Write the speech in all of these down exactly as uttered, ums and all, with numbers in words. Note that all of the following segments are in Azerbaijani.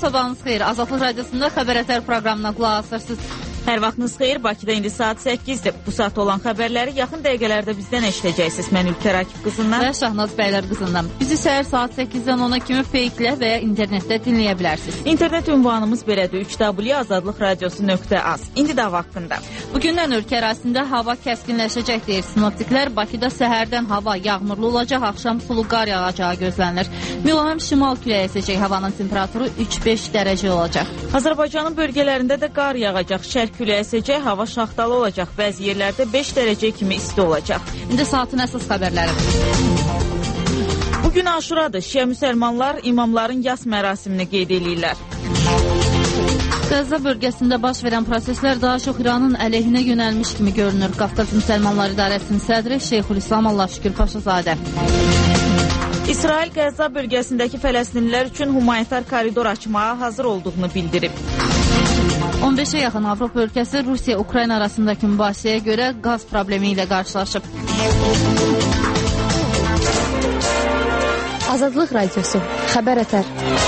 sabahınız xeyir. Azadlıq Radiosunda Xəbər Ətər proqramına qulaq asırsınız. Hər vaxtınız xeyir. Bakıda indi saat səkkizdir. Bu saat olan xəbərləri yaxın dəqiqələrdə bizdən eşidəcəksiniz. Mən Ülkər Akif qızından və Şahnaz Bəylər qızından. Bizi səhər saat səkkizdən ona kimi Fake'lə və ya internetdə dinləyə bilərsiniz. İnternet ünvanımız belədir: üç w azadlıq radiosu nöqtə az. İndi də vaxtında. Bugündən ölkə ərazisində hava kəskinləşəcək deyir sinoptiklər. Bakıda səhərdən hava yağmurlu olacaq, axşam sulu qar yağacağı gözlənilir. Mülayim şimal küləyi əsəcək, havanın temperaturu üç beş dərəcə olacaq. Azərbaycanın bölgələrində də qar yağacaq, şərq küləyi əsəcək, hava şaxtalı olacaq, bəzi yerlərdə beş dərəcə kimi isti olacaq. İndi saatın əsas xəbərləri. Bugün Aşuradır. Şiə müsəlmanlar imamların yas mərasimini qeyd edirlər. Qəzza bölgəsində baş verən proseslər daha çox İranın əleyhinə yönəlmiş kimi görünür. Qafqaz Müsəlmanlar İdarəsinin sədri Şeyxülislam Allahşükür Paşazadə. İsrail Qəzza bölgəsindəki fələstinlilər üçün humanitar koridor açmağa hazır olduğunu bildirib. on beşə yaxın Avropa ölkəsi Rusiya-Ukrayna arasındakı mübahisəyə görə qaz problemi ilə qarşılaşıb. Azadlıq Radiosu, Xəbər Ətər.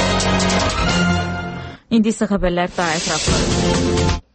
İndi isə xəbərlər daha ətraflı.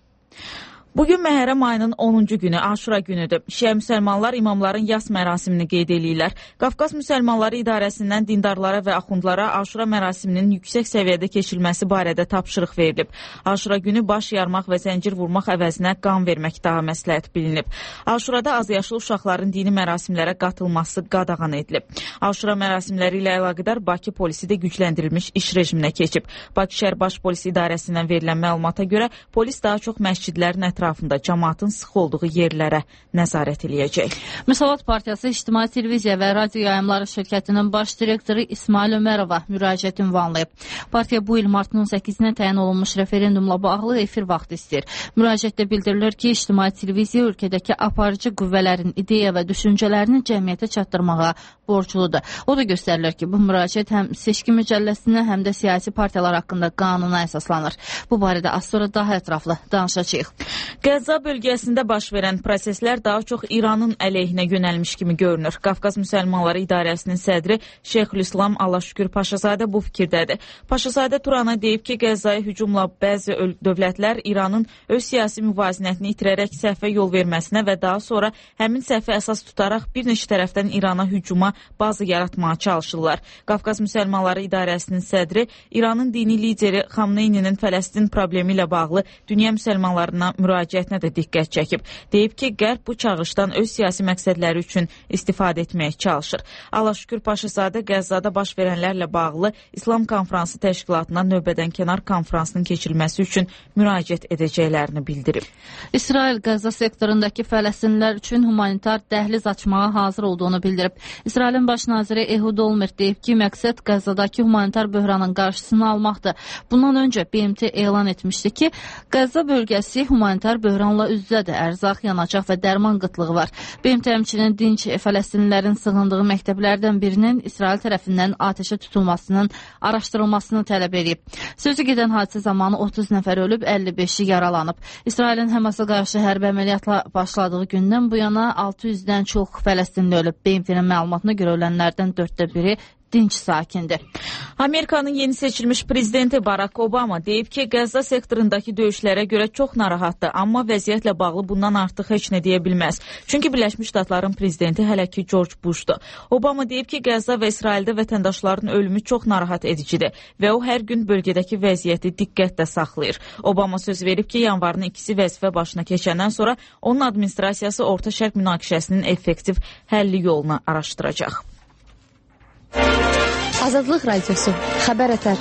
Bugün Məhərrəm ayının onuncu günü, Aşura günüdür. Şiə müsəlmanlar imamların yas mərasimini qeyd edirlər. Qafqaz Müsəlmanları İdarəsindən dindarlara və axundlara Aşura mərasiminin yüksək səviyyədə keçirilməsi barədə tapşırıq verilib. Aşura günü baş yarmaq və zəncir vurmaq əvəzinə qan vermək daha məsləhət bilinib. Aşurada azyaşlı uşaqların dini mərasimlərə qatılması qadağan edilib. Aşura mərasimləri ilə əlaqədar Bakı polisi də gücləndirilmiş iş rejiminə keçib. Bakı şəhər baş polisi idarəsindən verilən məlumata görə polis daha çox məscidlərin ətrafında ətrafında cəmaatın sıx olduğu yerlərə nəzarət eləyəcək. Müsavat Partiyası İctimai Televiziya və Radio Yayımları şirkətinin baş direktoru İsmail Ömərova müraciət ünvanlayıb. Partiya bu il martın on səkkizinə təyin olunmuş referendumla bağlı efir vaxtı istəyir. Müraciətdə bildirilir ki, İctimai Televiziya ölkədəki aparıcı qüvvələrin ideya və düşüncələrini cəmiyyətə çatdırmağa borcludur. O da göstərilir ki, bu müraciət həm seçki mücəlləsinə, həm də siyasi partiyalar haqqında qanuna əsaslanır. Bu barədə az sonra daha ətraflı danışacağıq. Qəzza bölgəsində baş verən proseslər daha çox İranın əleyhinə yönəlmiş kimi görünür. Qafqaz Müsəlmanları İdarəsinin sədri Şeyxülislam Allahşükür Paşazadə bu fikirdədir. Paşazadə Turana deyib ki, Qəzzaya hücumla bəzi dövlətlər İranın öz siyasi müvazinətini itirərək səhvə yol verməsinə və daha sonra həmin səhvə əsas tutaraq bir neçə tərəfdən İrana hücuma bazı yaratmağa çalışırlar. Qafqaz Müsəlmanları İdarəsinin sədri İranın dini lideri Xamneyninin Fələstin problemi ilə bağlı dünya müsəlmanlarına müraciətinə də diqqət çəkib. Deyib ki, Qərb bu çağırışdan öz siyasi məqsədləri üçün istifadə etməyə çalışır. Allahşükür Paşazadə Qəzzada baş verənlərlə bağlı İslam Konfransı Təşkilatına növbədən kənar konfransının keçirilməsi üçün müraciət edəcəklərini bildirib. İsrail Qəzza sektorundakı fələstinlilər üçün humanitar dəhliz açmağa hazır olduğunu bildirib. İsrailin baş naziri Ehud Olmert deyib ki, məqsəd Qəzzadakı humanitar böhranın qarşısını almaqdır. Bundan öncə B M T elan etmişdi ki, Qəzza bölgəsi humanitar böhranla üz-üzədir. Ərzaq, yanacaq və dərman qıtlığı var. B M T həmçinin dinc fələstinlilərin sığındığı məktəblərdən birinin İsrail tərəfindən atəşə tutulmasının araşdırılmasını tələb edib. Sözü gedən hadisə zamanı otuz nəfər ölüb, əlli beşi yaralanıb. İsrailin Həmasa qarşı hərbi əməliyyatla başladığı gündən bu yana altı yüzdən çox fələstinli ölüb. B M T-nin məlumatına görə ölənlərdən dörddə biri dinc sakindir. Amerikanın yeni seçilmiş prezidenti Barack Obama deyib ki, Qəzza sektorundakı döyüşlərə görə çox narahatdır, amma vəziyyətlə bağlı bundan artıq heç nə deyə bilməz. Çünki Birləşmiş Ştatların prezidenti hələ ki George Bush'dur. Obama deyib ki, Qəzza və İsraildə vətəndaşların ölümü çox narahat edicidir və o hər gün bölgədəki vəziyyəti diqqətlə saxlayır. Obama söz verib ki, yanvarın ikisi vəzifə başına keçəndən sonra onun administrasiyası Orta Şərq münaqişəsinin effektiv həlli yolunu araşdıracaq. Azadlıq Radiosu, Xəbər Ətər.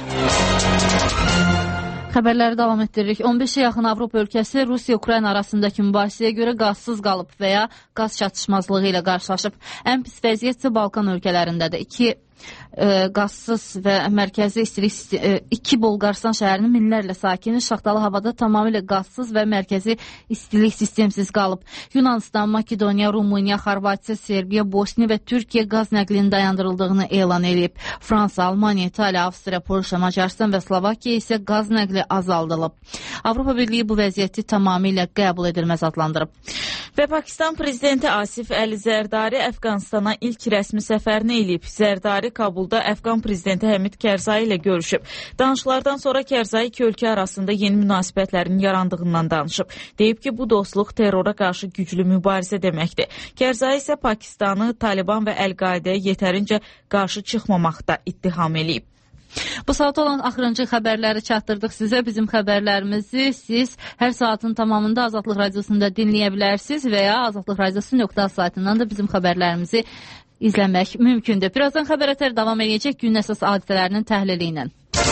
Xəbərləri davam etdiririk. on beşə yaxın Avropa ölkəsi Rusiya-Ukrayna arasındakı mübahisəyə görə qazsız qalıb və ya qaz çatışmazlığı ilə qarşılaşıb. Ən pis vəziyyət isə Balkan ölkələrindədir. İki e, qazsız və mərkəzi istilik e, iki Bolqarıstan şəhərinin minlərlə sakini şaxtalı havada tamamilə qazsız və mərkəzi istilik sistemsiz qalıb. Yunanistan, Makedoniya, Rumıniya, Xorvatiya, Serbiya, Bosniya və Türkiyə qaz nəqlinin dayandırıldığını elan edib. Fransa, Almaniya, İtaliya, Avstriya, Polşa, Macaristan və Slovakiya isə qaz nəqli azaldılıb. Avropa Birliyi bu vəziyyəti tamamilə qəbul edilməz adlandırıb. Və Pakistan prezidenti Asif Əli Zərdari Əfqanistana ilk rəsmi səfərini eləyib. Zərdari Kabulda Əfqan prezidenti Həmid Kərzai ilə görüşüb. Danışıqlardan sonra Kərzai iki ölkə arasında yeni münasibətlərin yarandığından danışıb. Deyib ki, bu dostluq terrora qarşı güclü mübarizə deməkdir. Kərzai isə Pakistanı Taliban və Əl-Qaidəyə yetərincə qarşı çıxmamaqda ittiham eləyib. Bu saat olan axırıncı xəbərləri çatdırdıq sizə. Bizim xəbərlərimizi siz hər saatın tamamında Azadlıq Radiosunda dinləyə bilərsiniz və ya azadlıq radiosu nöqtə az saytından da bizim xəbərlərimizi izləmək mümkündür. Birazdan xəbər ətər davam edəcək gün əsas hadisələrinin təhlili ilə.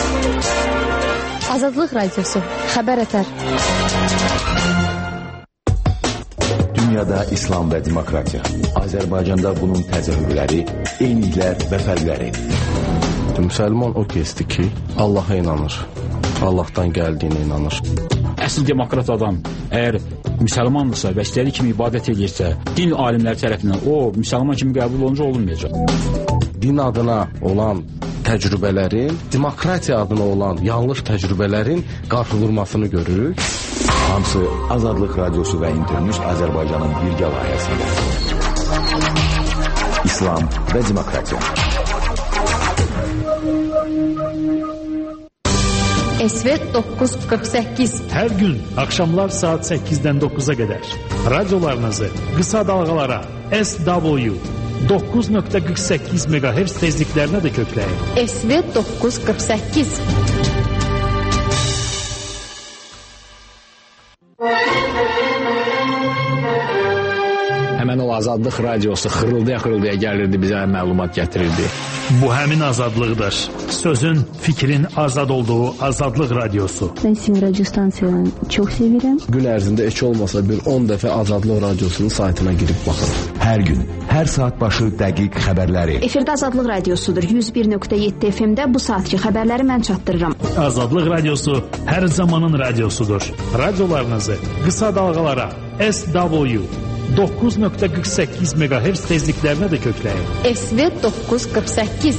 Azadlıq Radiosu, xəbər ətər. Dünyada İslam və demokratiya. Azərbaycanda bunun təzahürləri, eyniliklər və fərqləri. Müsəlman o kəsdir ki, Allaha inanır, Allahdan gəldiyinə inanır. Əsl demokrat adam əgər müsəlmandırsa və istədiyi kimi ibadət edirsə, din alimləri tərəfindən o müsəlman kimi qəbul olunca olunmayacaq. Din adına olan təcrübələrin, demokratiya adına olan yanlış təcrübələrin qarşıdurmasını görürük. Hamısı Azadlıq Radiosu və İnternews Azərbaycanın birgə layihəsində. İslam və demokratiya. Esvet doqquz qırx səkkiz. Hər gün axşamlar saat səkkizdən doqquza qədər radiolarınızı qısa dalğalara S W doqquz nöqtə qırx səkkiz meqahertz tezliklərinə də kökləyin. Esvet doqquz qırx səkkiz. Həmən o Azadlıq Radiosu xırıldaya-xırıldaya gəlirdi, bizə məlumat gətirirdi. Bu həmin azadlıqdır. Sözün, fikrin azad olduğu Azadlıq Radiosu. Ben sizin radyo stansiyanı çok sevirəm. Gün ərzində heç olmasa bir on dəfə Azadlıq Radiosunun saytına girib baxın. Hər gün, hər saat başı dəqiq xəbərləri. Efirdə Azadlıq Radiosudur. yüz bir nöqtə yeddi F M-də bu saatki xəbərləri mən çatdırıram. Azadlıq Radiosu hər zamanın radiosudur. Radiolarınızı qısa dalğalara S W doqquz nöqtə qırx səkkiz meqahertz tezliklərinə də kökləyin. Esvet doqquz qırx səkkiz.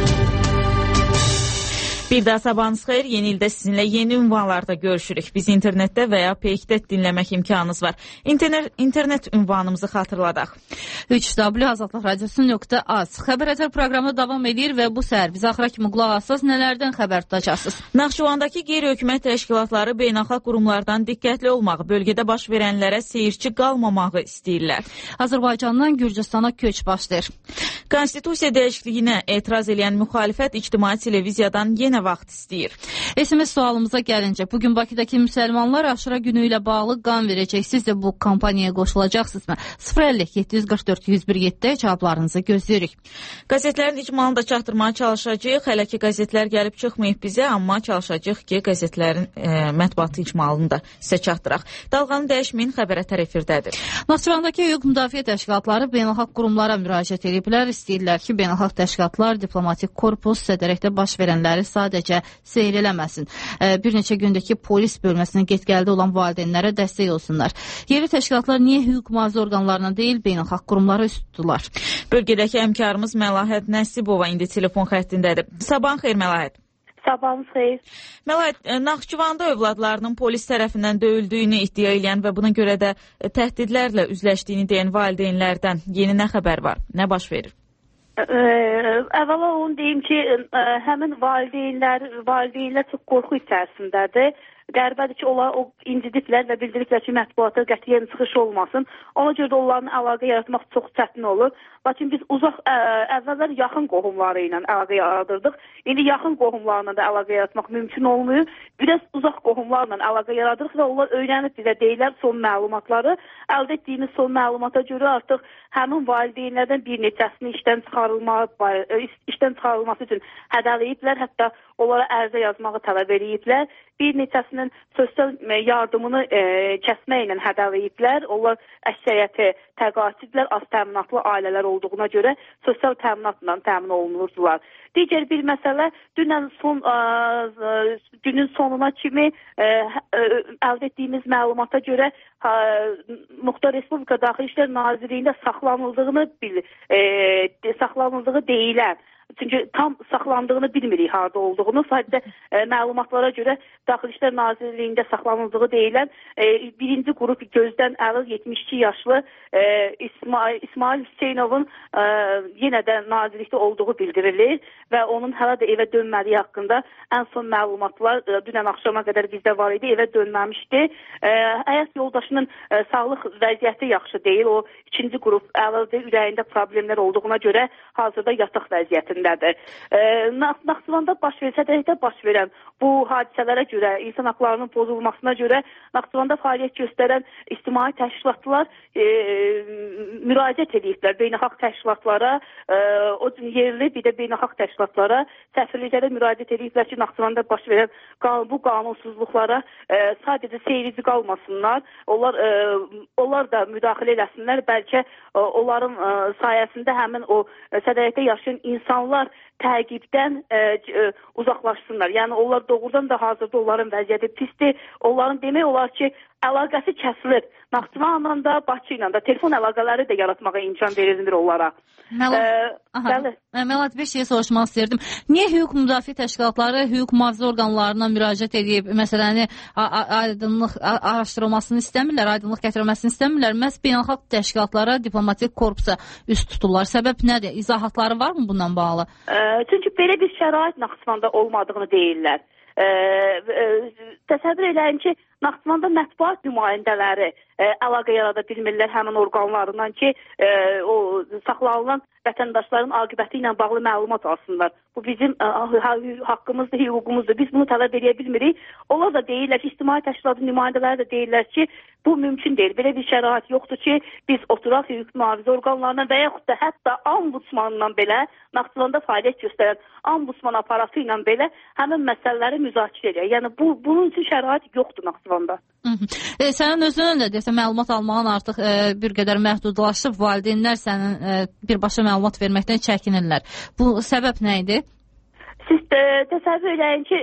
Bir daha sabahınız xeyir. Yeni ildə sizinlə yeni ünvanlarda görüşürük. Biz internetdə və ya peykdə dinləmək imkanınız var. İnternet, internet ünvanımızı xatırladaq. üç W azadlıq radiosu nöqtə az. Xəbər ətər proqramı davam edir və bu səhər biz axıra kimi qulaq assaz nələrdən xəbər tutacaqsınız? Naxçıvandakı qeyri-hökumət təşkilatları beynəlxalq qurumlardan diqqətli olmağı, bölgədə baş verənlərə seyirci qalmamağı istəyirlər. Azərbaycandan Gürcüstana köç başlayır. Konstitusiya dəyişikliyinə etiraz edən müxalifət ictimai televiziyadan yenə vaxt istəyir. S M S sualımıza gəlincə, bugün Bakıdakı müsəlmanlar Aşura günü ilə bağlı qan verəcək. Siz də bu kampaniyaya qoşulacaqsınızmı? sıfır əlli yeddi yüz qırx dörd yüz bir yeddidə cavablarınızı gözləyirik. Qəzetlərin icmalını da çatdırmağa çalışacağıq. Hələ ki qəzetlər gəlib çıxmayıb bizə, amma çalışacağıq ki, qəzetlərin e, mətbuatı icmalını da sizə çatdıraq. Dalğanı dəyişməyin, xəbər ətər efirdədir. Naxçıvandakı hüquq müdafiə təşkilatları beynəlxalq qurumlara müraciət ediblər. İstəyirlər ki, beynəlxalq təşkilatlar diplomatik korpus sədərəkdə baş verənləri sadəcə seyr eləməsin. Bir neçə gündəki polis bölməsinin get-gəldə olan valideynlərə dəstək olsunlar. Yerli təşkilatlar niyə hüquq mühafizə orqanlarına deyil, beynəlxalq qurumlara üst tuturlar? Bölgədəki həmkarımız Məlahət Nəsibova indi telefon xəttindədir. Sabahın xeyir Məlahət. Sabahınız xeyir. Məlahət, Naxçıvanda övladlarının polis tərəfindən döyüldüyünü iddia edən və buna görə də təhdidlərlə üzləşdiyini deyən valideynlərdən yeni nə xəbər var? Nə baş verir? Əvvəla onu deyim ki, həmin valideynlər, valideynlər çox qorxu içərisindədir. Qərbədir ki, onlar o incidiblər və bildiriblər ki, mətbuata qətiyyən çıxış olmasın. Ona görə də onların əlaqə yaratmaq çox çətin olur. Lakin biz uzaq, ə, əvvəllər yaxın qohumları ilə əlaqə yaradırdıq. İndi yaxın qohumlarla da əlaqə yaratmaq mümkün olmuyor. Biraz uzaq qohumlarla əlaqə yaradırıq və onlar öyrənib bizə deyirlər son məlumatları. Əldə etdiyimiz son məlumata görə artıq həmin valideynlərdən bir neçəsini işdən çıxarılma, işdən çıxarılması üçün hədələyiblər. Hətta onlara ərizə yazmağı tələb ediblər. Bir neçəsinin sosial yardımını e, kəsməklə hədələyiblər. Onlar əksəriyyəti təqaüdçüdülər, az təminatlı ailələr olduğuna görə sosial təminatla təmin olunurdular. Digər bir məsələ, dünən son, ə, günün sonuna kimi ə, ə, əldə etdiyimiz məlumata görə ə, Muxtar Respublika Daxili İşlər Nazirliyində saxlanıldığını bil, ə, saxlanıldığı deyilən çünki tam saxlandığını bilmirik harda olduğunu. Sadəcə e, məlumatlara görə Daxili İşlər Nazirliyində saxlanıldığı deyilən e, birinci qrup gözdən əvvəl yetmiş iki yaşlı e, İsmail, İsmail Hüseynovun e, yenə də nazirlikdə olduğu bildirilir və onun hələ də evə dönmədiyi haqqında ən son məlumatlar e, dünən axşama qədər bizdə var idi, evə dönməmişdi. E, həyat yoldaşının e, sağlıq vəziyyəti yaxşı deyil, o ikinci qrup əvvəldə ürəyində problemlər olduğuna görə hazırda yataq vəziyyətindədir. E, Naxçıvanda baş versə də baş verən bu hadisələrə görə, insan haqlarının pozulmasına görə Naxçıvanda fəaliyyət göstərən ictimai təşkilatlar e, müraciət ediblər beynəlxalq təşkilatlara, e, o yerli bir də beynəlxalq təşkilatlara, səfirliklərə müraciət ediblər ki, Naxçıvanda baş verən bu qanunsuzluqlara e, sadəcə seyirci qalmasınlar, onlar e, onlar da müdaxilə eləsinlər, bəlkə e, onların e, sayəsində həmin o e, sədaqətdə yaşayan insanlar təqibdən e, e, uzaqlaşsınlar. Yəni onlar doğrudan da hazırda onların vəziyyəti pisdir. Onların demək olar ki, əlaqəsi kəsilir. Naxçıvanla da, Bakı ilə də telefon əlaqələri də yaratmağa imkan verilmir onlara. Mələt, bir şey soruşmaq istəyirdim. Niyə hüquq müdafiə təşkilatları hüquq mühafizə orqanlarına müraciət edib, məsələni aydınlıq araşdırılmasını istəmirlər, aydınlıq gətirilməsini istəmirlər, məhz beynəlxalq təşkilatlara, diplomatik korpusa üst tuturlar? Səbəb nədir? İzahatları varmı bundan bağlı? E, çünki belə bir şərait Naxçıvanda olmadığını deyirlər. E, e, təsəvvür edəyin ki, Naxçıvanda mətbuat nümayəndələri e, əlaqə yarada bilmirlər həmin orqanlarından ki, e, o saxlanılan vətəndaşların aqibəti ilə bağlı məlumat alsınlar. Bu bizim ə, haqqımızdır, hüququmuzdur. Biz bunu tələb edə bilmirik. Onlar da deyirlər ki, ictimai təşkilatın nümayəndələri də deyirlər ki, bu mümkün deyil. Belə bir şərait yoxdur ki, biz oturaq hüquq mühafizə orqanlarına və yaxud da hətta ombudsmanla belə, Naxçıvanda fəaliyyət göstərən ombudsman aparatı ilə belə həmin məsələləri müzakirə edir. Yəni bu bunun üçün şərait yoxdur Naxçıvanda. E, sənin özünün də desə məlumat almağın artıq e, bir qədər məhdudlaşıb, valideynlər sənin e, birbaşa məlumat verməkdən çəkinirlər. Bu səbəb nə idi? Siz e, təsəvvür edin ki,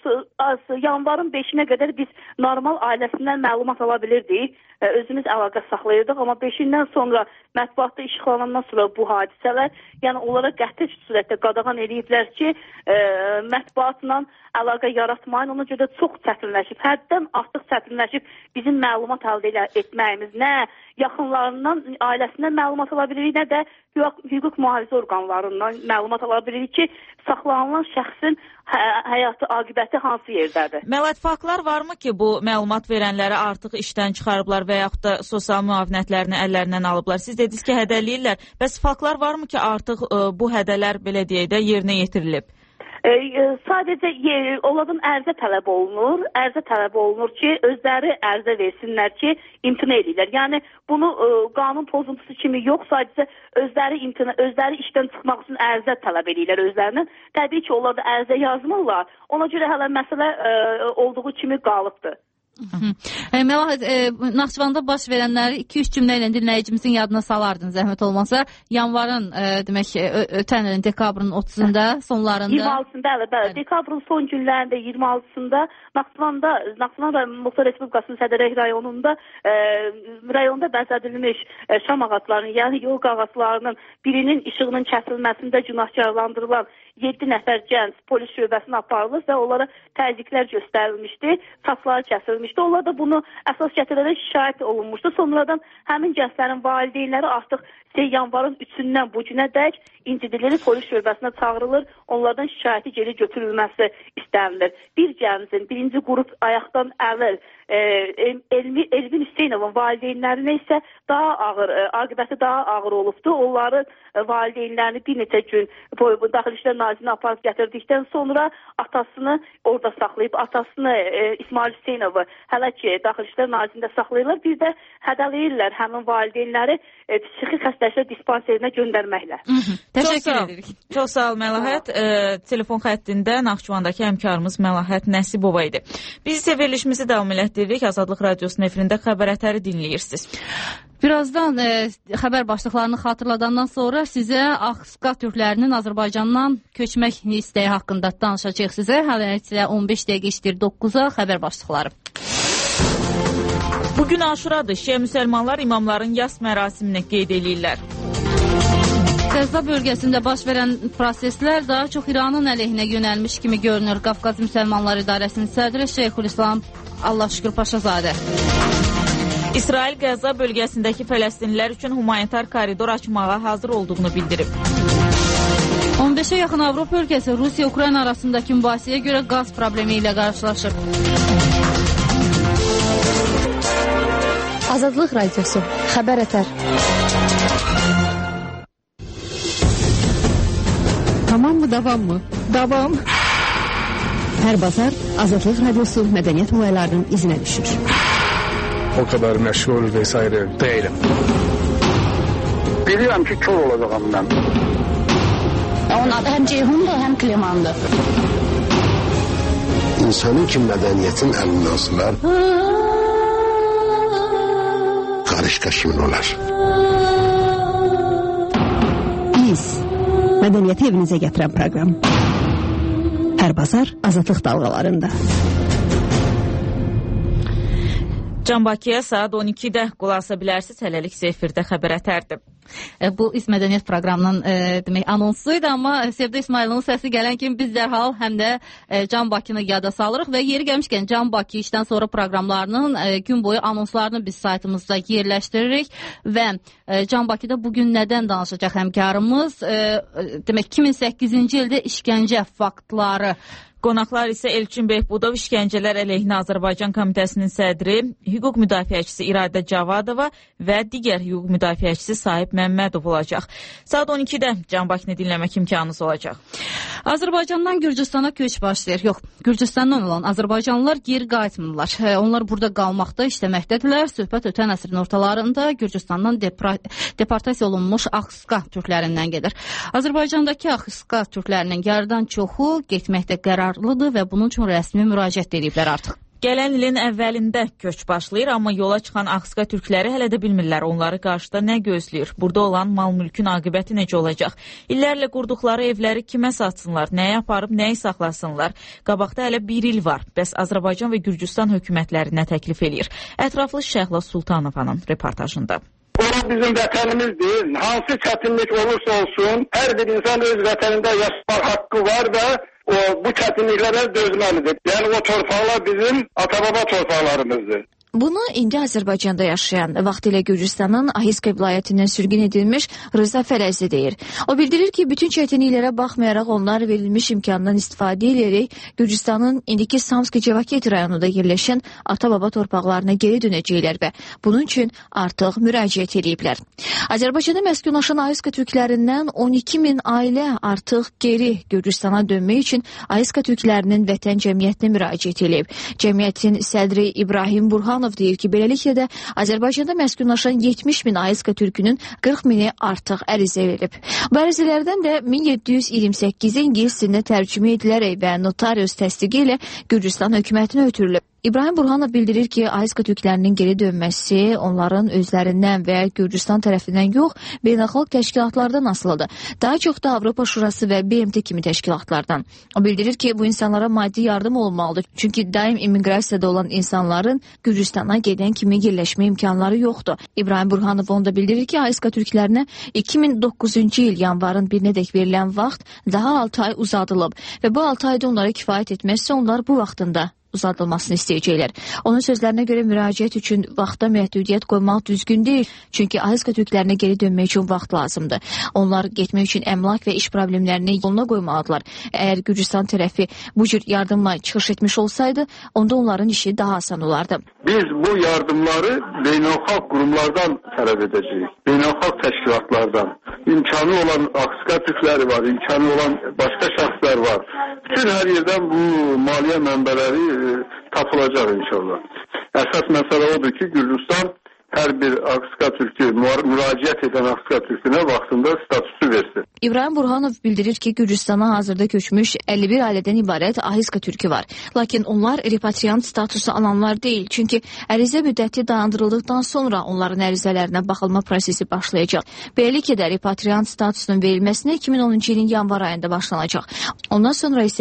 e, yanvarın beşinə qədər biz normal ailəsindən məlumat ala bilirdik. E, özümüz əlaqə saxlayırdıq, amma beşindən sonra mətbuatda işğalandan sonra bu hadisələr, yəni onlara qəti surətdə qadağan ediblər ki, e, mətbuatla əlaqə yaratmayın, ona görə çox çətinləşib, həddən artıq çətinləşib bizim məlumat əldə etməyimiz, nə yaxınlarından, ailəsindən məlumat ala bilirik, nə də hüquq mühafizə orqanlarından məlumat ala bilirik ki, saxlanılan şəxsin hə həyatı, aqibəti hansı yerdədir? Mələt, faktlar varmı ki, bu məlumat verənləri artıq işdən çıxarıblar və yaxud da sosial müavinətlərini əllərindən alıblar? Siz dediniz ki, hədələyirlər. Bəs faktlar varmı ki, artıq ə, bu hədələr, belə deyək də, yerinə yetirilib? E, sadəcə yer, onlardan ərzə tələb olunur, ərzə tələb olunur ki, özləri ərzə versinlər ki, imtina edirlər. Yəni bunu e, qanun pozuntusu kimi yox, sadəcə özləri imtina, özləri işdən çıxmaq üçün ərzə tələb edirlər özlərindən. Təbii ki, onlar da ərzə yazmırlar. Ona görə hələ məsələ e, olduğu kimi qalıbdır. E, Məlahət, e, Naxçıvanda baş verənləri iki üç cümlə ilə dinləyicimizin yadına salardın, zəhmət olmasa. Yanvarın, e, demək, ötən ilin dekabrın otuzunda, sonlarında. iyirmi altısında, bəli, bəli. Dekabrın son günlərində iyirmi altısında Naxçıvanda, Naxçıvanda Muxtar Respublikasının Sədərək rayonunda e, rayonda bəzədilmiş e, şam ağaclarının, yəni yol ağaclarının birinin işığının kəsilməsində günahkarlandırılan yeddi nəfər gənc polis şöbəsinə aparılır və onlara təzyiqlər göstərilmişdi, saçları kəsilmişdi. Onlar da bunu əsas gətirərək şikayət olunmuşdu. Sonradan həmin gənclərin valideynləri artıq yanvarın üçündən bu günə dək incidiləri polis şöbəsinə çağırılır, onlardan şikayəti geri götürülməsi istənilir. Bir gəncin birinci qrup ayaqdan əvvəl e, Elmi, Elvin Hüseynovun valideynlərinə isə daha ağır, e, aqibəti daha ağır olubdu. Onların e, valideynlərini bir neçə gün Daxili İşlər Nazirinə aparıb gətirdikdən sonra atasını orada saxlayıb, atasını e, İsmail Hüseynovu hələ ki Daxili İşlər Nazirində saxlayırlar. Bir də hədələyirlər həmin valideynləri e, psixi xəstəliklər dispanserinə göndərməklə. Təşəkkür edirik. Çox sağ ol Məlahət. E, telefon xəttində Naxçıvandakı həmkarımız Məlahət Nəsibova idi. Biz isə verilişimizi davam elətdiririk. Azadlıq Radiosunun efirində xəbər ətəri dinləyirsiniz. Birazdan e, xəbər başlıqlarını xatırladandan sonra sizə Ağqa türklərinin Azərbaycandan köçmək istəyi haqqında danışacaq sizə. Hələliklə on beş dəqiqə işdir doqquza xəbər başlıqları. Bugün Aşuradır. Şiə müsəlmanlar imamların yas mərasimini qeyd edirlər. Qəzza bölgəsində baş verən proseslər daha çox İranın əleyhinə yönəlmiş kimi görünür. Qafqaz Müsəlmanlar İdarəsinin sədri Şeyxülislam Allahşükür Paşazadə. İsrail Qəzza bölgəsindəki Fələstinlilər üçün humanitar koridor açmağa hazır olduğunu bildirib. on beşə yaxın Avropa ölkəsi Rusiya-Ukrayna arasındakı mübahisəyə görə qaz problemi ilə qarşılaşıb. Azadlıq Radiosu. Xəbər ətər. Tamam mı, davam mı? Davam. Hər bazar Azadlıq Radiosu mədəniyyət olaylarının izinə düşür. O kadar məşğul vesaire değilim. Bilirəm ki, kör olacağım mən. Onun adı həm Ceyhundur, həm Klimandır. İnsanın ki mədəniyyətin əlindən sular, qarışqa kimin olar? Biz, mədəniyyəti evinizə gətirən proqram. Hər bazar Azadlıq dalğalarında. Can Bakıya saat on ikidə qulaq asa bilərsiniz. Hələlik efirdə xəbər ətərdir. Bu İz Mədəniyyət proqramının e, demək anonsuydu, amma Sevda İsmayılovun səsi gələn kimi biz dərhal həm də e, Can Bakını yada salırıq və yeri gəlmişkən Can Bakı işdən sonra proqramlarının e, gün boyu anonslarını biz saytımızda yerləşdiririk və e, Can Bakıda bugün nədən danışacaq həmkarımız? E, demək iki min səkkizinci ildə işgəncə faktları. Qonaqlar isə Elçin Behbudov İşgəncələr əleyhinə Azərbaycan Komitəsinin sədri, hüquq müdafiəçisi İradə Cavadova və digər hüquq müdafiəçisi Sahib Məmmədov olacaq. Saat on ikidə Can Bakını dinləmək imkanınız olacaq. Azərbaycandan Gürcüstana köç başlayır. Yox, Gürcüstandan olan Azərbaycanlılar geri qayıtmırlar. Onlar burada qalmaqda, işləməkdədirlər. Söhbət ötən əsrin ortalarında Gürcüstandan deportasiya olunmuş Axıska türklərindən gedir. Azərbaycandakı Axıska türklərinin yarıdan çoxu getməkdə qərarlıdır və bunun üçün rəsmi müraciət ediblər artıq. Gələn ilin əvvəlində köç başlayır, amma yola çıxan Axıska türkləri hələ də bilmirlər onları qarşıda nə gözləyir. Burada olan mal-mülkün aqibəti necə olacaq? İllərlə qurduqları evləri kimə satsınlar? Nəyə aparıb, nəyi saxlasınlar? Qabaqda hələ bir il var. Bəs Azərbaycan və Gürcüstan hökumətləri nə təklif eləyir? Ətraflı Şəhla Sultanovanın reportajında. Ora bizim vətənimizdir. Hansı çətinlik olursa olsun, hər bir insan öz vətənində yaşamaq haqqı var və o bu çətinliklərə dözməlidir. Yəni o torpaqlar bizim ata-baba torpaqlarımızdır. Bunu indi Azərbaycanda yaşayan, vaxtilə Gürcüstanın Ahiska vilayətindən sürgün edilmiş Rıza Fələzi deyir. O bildirir ki, bütün çətinliklərə baxmayaraq onlar verilmiş imkandan istifadə edərək Gürcüstanın indiki Samski-Cevaketi rayonunda yerləşən ata-baba torpaqlarına geri dönəcəklər və bunun üçün artıq müraciət ediblər. Azərbaycanda məskunlaşan Ahiska türklərindən on iki min ailə artıq geri Gürcüstana dönmək üçün Ahiska türklərinin vətən cəmiyyətinə müraciət edib. Cəmiyyətin sədri İbrahim Burhan deyir ki, beləliklə də Azərbaycanda məskunlaşan yetmiş min Ahiska türkünün qırx mini artıq ərizə verib. Bu ərizələrdən də min yeddi yüz iyirmi səkkizi ingilis dilində tərcümə edilərək və notarius təsdiqi ilə Gürcüstan hökumətinə ötürülüb. İbrahim Burhanov bildirir ki, Ahiska türklərinin geri dönməsi onların özlərindən və Gürcüstan tərəfindən yox, beynəlxalq təşkilatlardan asılıdır. Daha çox da Avropa Şurası və B M T kimi təşkilatlardan. O bildirir ki, bu insanlara maddi yardım olunmalıdır. Çünki daim immiqrasiyada olan insanların Gürcüstana gedən kimi yerləşmə imkanları yoxdur. İbrahim Burhanov onu da bildirir ki, Ahiska türklərinə iki min doqquzuncu il yanvarın birinə dək verilən vaxt daha altı ay uzadılıb və bu altı ayda onlara kifayət etməzsə onlar bu vaxtında uzadılmasını istəyəcəklər. Onun sözlərinə görə müraciət üçün vaxta məhdudiyyət qoymaq düzgün deyil, çünki Ahiska türklərinə geri dönmək üçün vaxt lazımdır. Onlar getmək üçün əmlak və iş problemlərini yoluna qoymalıdırlar. Əgər Gürcüstan tərəfi bu cür yardımla çıxış etmiş olsaydı, onda onların işi daha asan olardı. Biz bu yardımları beynəlxalq qurumlardan tələb edəcəyik. Beynəlxalq təşkilatlardan. İmkanı olan Axıska türkləri var, imkanı olan başqa şəxslər var. Bütün hər yerdən bu maliyyə mənbələri tapılacaq inşallah. Əsas məsələ odur ki, Gürcüstan hər bir Axıska türkü, müraciət edən Axıska türkünə vaxtında statusu versin. İbrahim Burhanov bildirir ki, Gürcüstana hazırda köçmüş əlli bir ailədən ibarət Ahiska türkü var. Lakin onlar repatriant statusu alanlar deyil. Çünki ərizə müddəti dayandırıldıqdan sonra onların ərizələrinə baxılma prosesi başlayacaq. Beləliklə də repatriant statusunun verilməsinə iki min onuncu ilin yanvar ayında başlanacaq. Ondan sonra isə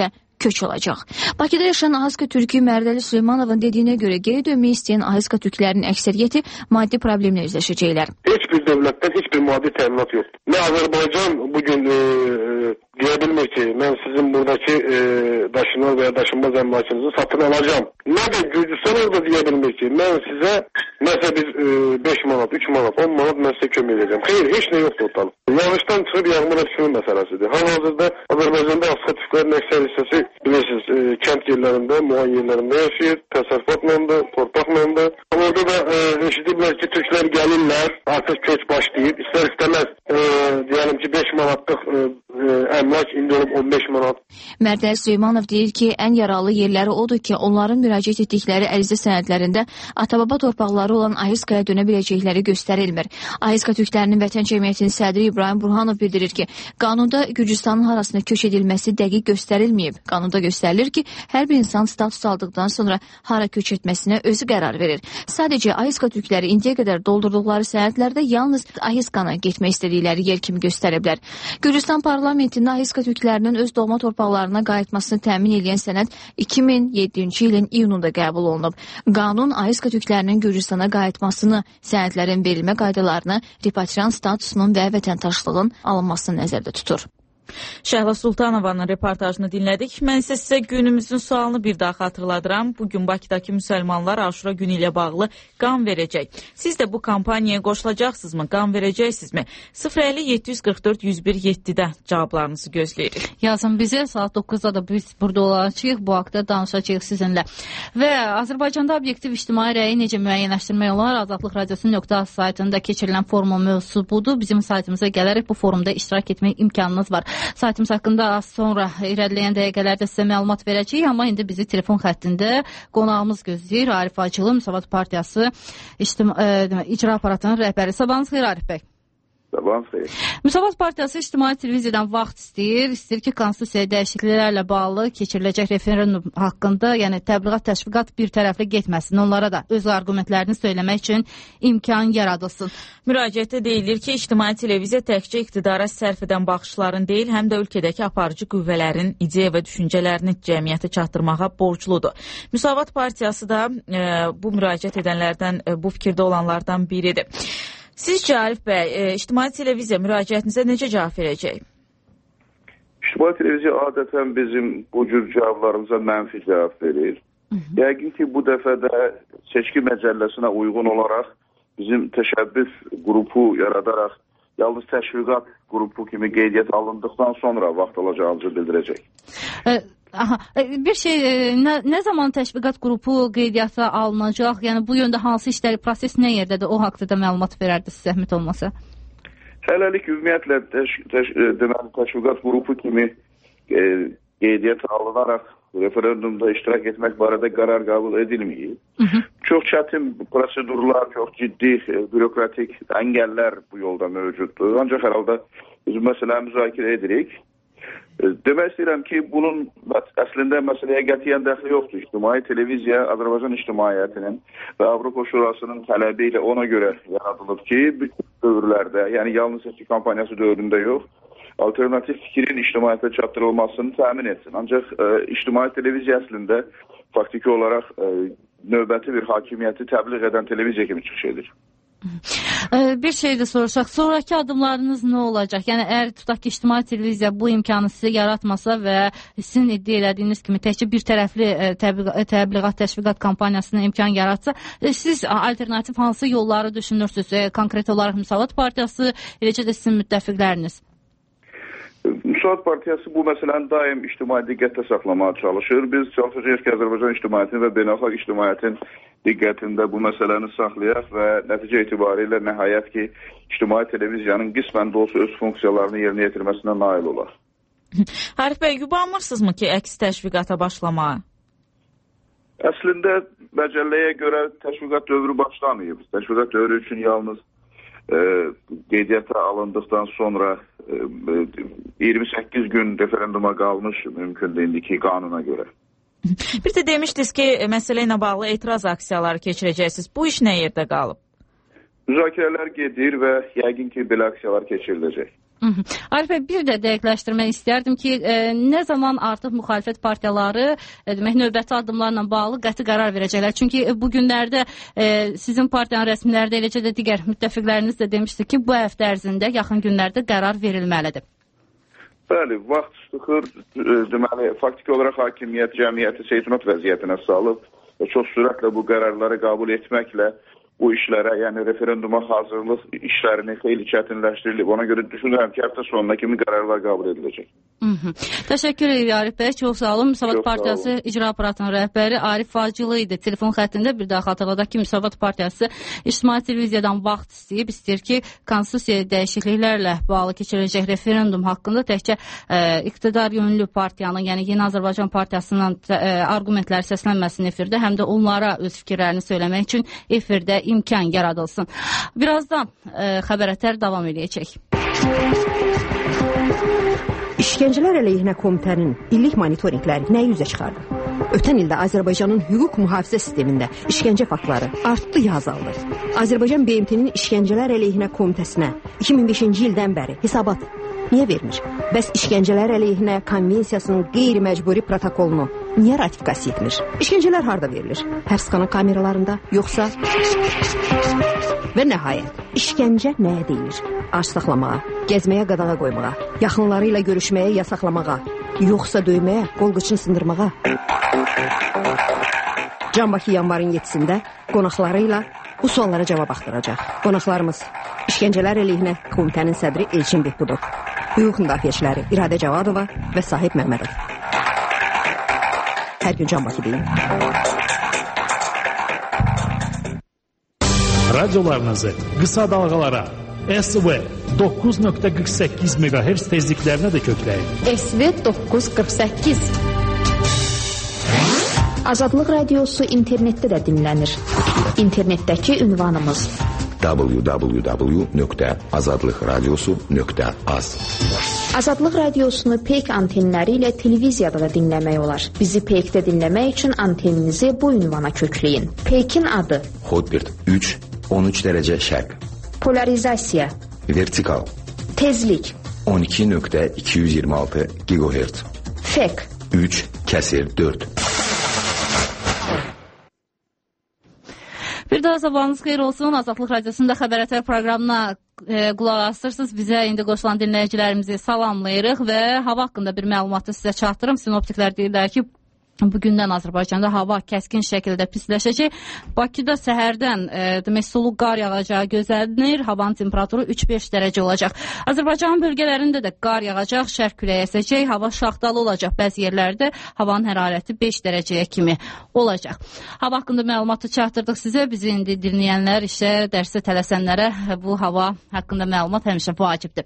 köç olacaq. Bakıda yaşayan Ahıska Türkü Mərdəli Süleymanovun dediyinə görə geri dönmək istəyən Ahıska Türklərinin əksəriyyəti maddi problemlə üzləşəcəklər. Heç bir dövlətdən heç bir maddi təminat yoxdur. Nə Azərbaycan bugün e, deyə bilmir ki, mən sizin buradakı e, daşınmaz və ya daşınmaz əmlakınızı satın alacağım. Nə də Gürcüstan orada deyə bilmir ki, mən sizə nəsə bir e, beş manat, üç manat, on manat mən sizə kömək edəcəm. Xeyr, heç nə yoxdur ortalık. Yanlışdan çıxıb yağmur hepsinin məsələsidir. Hal-hazırda Azərbaycanda Ahıska Türklərin əksər hissəsi bilirsiniz, e, kənd yerlərində, muğan yerlərində yaşayır, təsərrüfatlandı, torpaqlandı. Orada da e, eşidiblər ki, Türklər gəlirlər, artıq köç başlayıb, istər istəməz e, deyəlim ki, beş manatlıq e, e, əmlak indi olub on beş manat. Mərdəli Süleymanov deyir ki, ən yaralı yerləri odur ki, onların müraciət etdikləri ərizə sənədlərində atababa torpaqları olan Ahıskaya dönə biləcəkləri göstərilmir. Ahıska Türklərinin Vətən Cəmiyyətinin sədri İbrahim Burhanov bildirir ki, qanunda Gürcüstanın harasına köç edilməsi dəqiq göstərilməyib. Qanunda göstərilir ki, hər bir insan status aldıqdan sonra hara köç etməsinə özü qərar verir. Sadəcə Ahıska Türkləri indiyə qədər doldurduqları sənədlərdə yalnız Ahıskana getmək istədikləri yer kimi göstəriblər. Gürcüstan parlamentində Ahıska Türklərinin öz doğma torpaqlarına qayıtmasını təmin edən sənəd iki min yeddinci ilin iyununda qəbul olunub. Qanun Ahıska Türklərinin Gürcüstana qayıtmasını, sənədlərin verilmə qaydalarını, repatriant statusunun və vətəndaşlığın alınmasını nəzərdə tutur. Şəhla Sultanovanın reportajını dinlədik. Mən isə sizə günümüzün sualını bir daha xatırladıram. Bugün Bakıdakı müsəlmanlar Aşura günü ilə bağlı qan verəcək. Siz də bu kampaniyaya qoşulacaqsınızmı? Qan verəcəksizmi? sıfır əlli yeddi yüz qırx dörd yüz bir yeddidə cavablarınızı gözləyirik. Yazın bizə, saat doqquzda da biz burada olacağıq, bu haqda danışacağıq sizinlə. Və Azərbaycanda obyektiv ictimai rəyi necə müəyyənləşdirmək olar? Azadlıq Radiosu nöqtə az saytında keçirilən forumun mövzusu budur. Bizim saytımıza gələrək bu forumda iştirak etmək imkanınız var. Saytımız haqqında az sonra irəliləyən dəqiqələrdə sizə məlumat verəcəyik, amma indi bizi telefon xəttində qonağımız gözləyir. Arif Acılı, Müsavat Partiyası İctima, e, icra aparatının rəhbəri. Sabahınız xeyir Arif bəy. Sabahınız xeyir. Müsavat Partiyası ictimai televiziyadan vaxt istəyir. İstəyir ki, konstitusiyaya dəyişikliklərlə bağlı keçiriləcək referendum haqqında, yəni təbliğat, təşviqat bir tərəfli getməsin. Onlara da öz argumentlərini söyləmək üçün imkan yaradılsın. Müraciətdə deyilir ki, ictimai televiziya təkcə iqtidara sərf edən baxışların deyil, həm də ölkədəki aparıcı qüvvələrin ideya və düşüncələrini cəmiyyətə çatdırmağa borcludur. Müsavat Partiyası da e, bu müraciət edənlərdən, e, bu fikirdə olanlardan biridir. Sizcə Arif bəy, e, ictimai televiziya müraciətinizə necə cavab verəcək? İctimai televiziya adətən bizim bu cür cavablarımıza mənfi cavab verir. Hı -hı. Yəqin ki, bu dəfə də seçki məcəlləsinə uyğun olaraq bizim təşəbbüs qrupu yaradaraq yalnız təşviqat qrupu kimi qeydiyyat alındıqdan sonra vaxt alacağımızı bildirəcək. E Aha, bir şey, nə, nə zaman təşviqat qrupu qeydiyyata alınacaq? Yəni bu yöndə hansı işləri, proses nə yerdədir? O haqda da məlumat verərdiniz, zəhmət olmasa. Hələlik ümumiyyətlə təş, təş, deməli, təşviqat qrupu kimi e, qeydiyyata alınaraq referendumda iştirak etmək barədə qərar qəbul edilməyib. Hı -hı. Çox çətin prosedurlar, çox ciddi e, bürokratik əngəllər bu yolda mövcuddur. Ancaq hər halda biz məsələni müzakirə edirik. Demək istəyirəm ki, bunun əslində məsələyə qətiyyən dəxli yoxdur. İctimai televiziya Azərbaycan ictimaiyyətinin və Avropa Şurasının tələbi ilə ona görə yaradılıb ki, bütün dövrlərdə, yəni yalnız seçki kampaniyası dövründə yox, alternativ fikrin ictimaiyyətə çatdırılmasını təmin etsin. Ancaq e, ictimai televiziya əslində faktiki olaraq e, növbəti bir hakimiyyəti təbliğ edən televiziya kimi çıxış edir. Bir şey də soruşaq. Sonraki adımlarınız nə olacaq? Yəni, əgər tutaq ki, ictimai televiziya bu imkanı sizə yaratmasa və sizin iddia elədiyiniz kimi təkcə bir tərəfli təbliğat, təşviqat kampaniyasına imkan yaratsa, siz alternativ hansı yolları düşünürsünüz? Konkret olaraq Müsavat Partiyası, eləcə də sizin müttəfiqləriniz? Müsavat Partiyası bu məsələni daim ictimai diqqətdə saxlamağa çalışır. Biz çalışacağıq ki, Azərbaycan ictimaiyyətinin və beynəlxalq ictimaiyyətin diqqətində bu məsələni saxlayaq və nəticə etibarilə nəhayət ki, ictimai televiziyanın qismən də olsa öz funksiyalarını yerinə yetirməsinə nail olar. Arif bəy, yubanmırsınızmı ki, əks təşviqata başlamağa? Əslində, məcəlləyə görə təşviqat dövrü başlamayıb. Təşviqat dövrü üçün yalnız e, qeydiyyata alındıqdan sonra e, iyirmi səkkiz gün referenduma qalmış mümkündür indiki qanuna görə. Bir də demişdiniz ki, məsələ ilə bağlı etiraz aksiyaları keçirəcəksiniz. Bu iş nə yerdə qalıb? Müzakirələr gedir və yəqin ki, belə aksiyalar keçiriləcək. Arif bəy, bir də dəqiqləşdirmək istərdim ki, e, nə zaman artıq müxalifət partiyaları e, demək növbəti addımlarla bağlı qəti qərar verəcəklər? Çünki e, bu günlərdə e, sizin partiyanın rəsmiləri də, eləcə də digər müttəfiqləriniz də demişdi ki, bu həftə ərzində, yaxın günlərdə qərar verilməlidir. Bəli, vaxt sıxır, deməli, faktiki olaraq hakimiyyət cəmiyyəti seytunat vəziyyətinə salıb və çox sürətlə bu qərarları qəbul etməklə bu işlərə, yəni referenduma hazırlıq işlərini xeyli çətinləşdirilib. Ona görə düşünürəm ki, həftə sonuna kimi qərarlar qəbul ediləcək. Hı -hı. Təşəkkür edirik Arif bəy, çox sağ olun. Müsavat Partiyası İcra Aparatının rəhbəri Arif Facılı idi. Telefon xəttində bir daha xatırladaq ki, Müsavat Partiyası İctimai Televiziyadan vaxt istəyib, istəyir ki, konstitusiya dəyişikliklərlə bağlı keçiriləcək referendum haqqında təkcə e, iqtidar yönlü partiyanın, yəni Yeni Azərbaycan Partiyasının e, argumentləri səslənməsin efirdə, həm də onlara öz fikirlərini söyləmək üçün efirdə imkan yaradılsın. Birazdan e, xəbərətər davam edəcək. İşgəncələr əleyhinə komitənin illik monitorinqləri nə üzə çıxardı? Ötən ildə Azərbaycanın hüquq mühafizə sistemində işgəncə faktları artdı ya azaldı? Azərbaycan B M T-nin işgəncələr əleyhinə komitəsinə iki min beşinci ildən bəri hesabat niyə vermir? Bəs işgəncələr əleyhinə konvensiyasının qeyri-məcburi protokolunu niyə ratifikasiya etmir? İşgəncələr harda verilir? Həbsxana kameralarında, yoxsa... Və nəhayət, işgəncə nəyə deyilir? Ac saxlamağa, gəzməyə qadağa qoymağa, yaxınları ilə görüşməyə yasaklamağa, yoxsa döyməyə, qol-qıçını sındırmağa? Can Bakı yanvarın yedisində qonaqlarıyla bu suallara cavab axtaracaq. Qonaqlarımız İşgəncələr əleyhinə komitənin sədri Elçin Behbudov, hüquq müdafiəçiləri İradə Cavadova və Sahib Məmmədov. Hər gün Can Bakı deyin. Radiolarınızı qısa dalğalara S V doqquz nöqtə qırx səkkiz meqahertz tezliklərinə də kökləyin. S V doqquz qırx səkkiz. Azadlıq Radiosu internetdə də dinlənir. İnternetdəki ünvanımız w w w nöqtə azadlıqradiosu nöqtə az. Azadlıq Radiosunu peyk antenləri ilə televiziyada da dinləmək olar. Bizi peykdə dinləmək üçün anteninizi bu ünvana kökləyin. Peykin adı Hotbird üç on üç dərəcə şərq. Polarizasiya Vertikal Tezlik on iki nöqtə iki yüz iyirmi altı gigahertz. Fek üç kəsir dörd. Bir daha sabahınız xeyir olsun. Azadlıq Radiosunda xəbərətər proqramına e, qulaq asırsınız. Bizə indi qoşulan dinləyicilərimizi salamlayırıq və hava haqqında bir məlumatı sizə çatdırım. Sinoptiklər deyirlər ki, bugündən Azərbaycanda hava kəskin şəkildə pisləşəcək. Bakıda səhərdən e, demək sulu qar yağacağı gözlənilir. Havanın temperaturu üç beş dərəcə olacaq. Azərbaycanın bölgələrində də qar yağacaq, şərq küləyi əsəcək, hava şaxtalı olacaq. Bəzi yerlərdə havanın hərarəti beş dərəcəyə kimi olacaq. Hava haqqında məlumatı çatdırdıq sizə. Bizi indi dinləyənlər, işə, dərsə tələsənlərə bu hava haqqında məlumat həmişə vacibdir.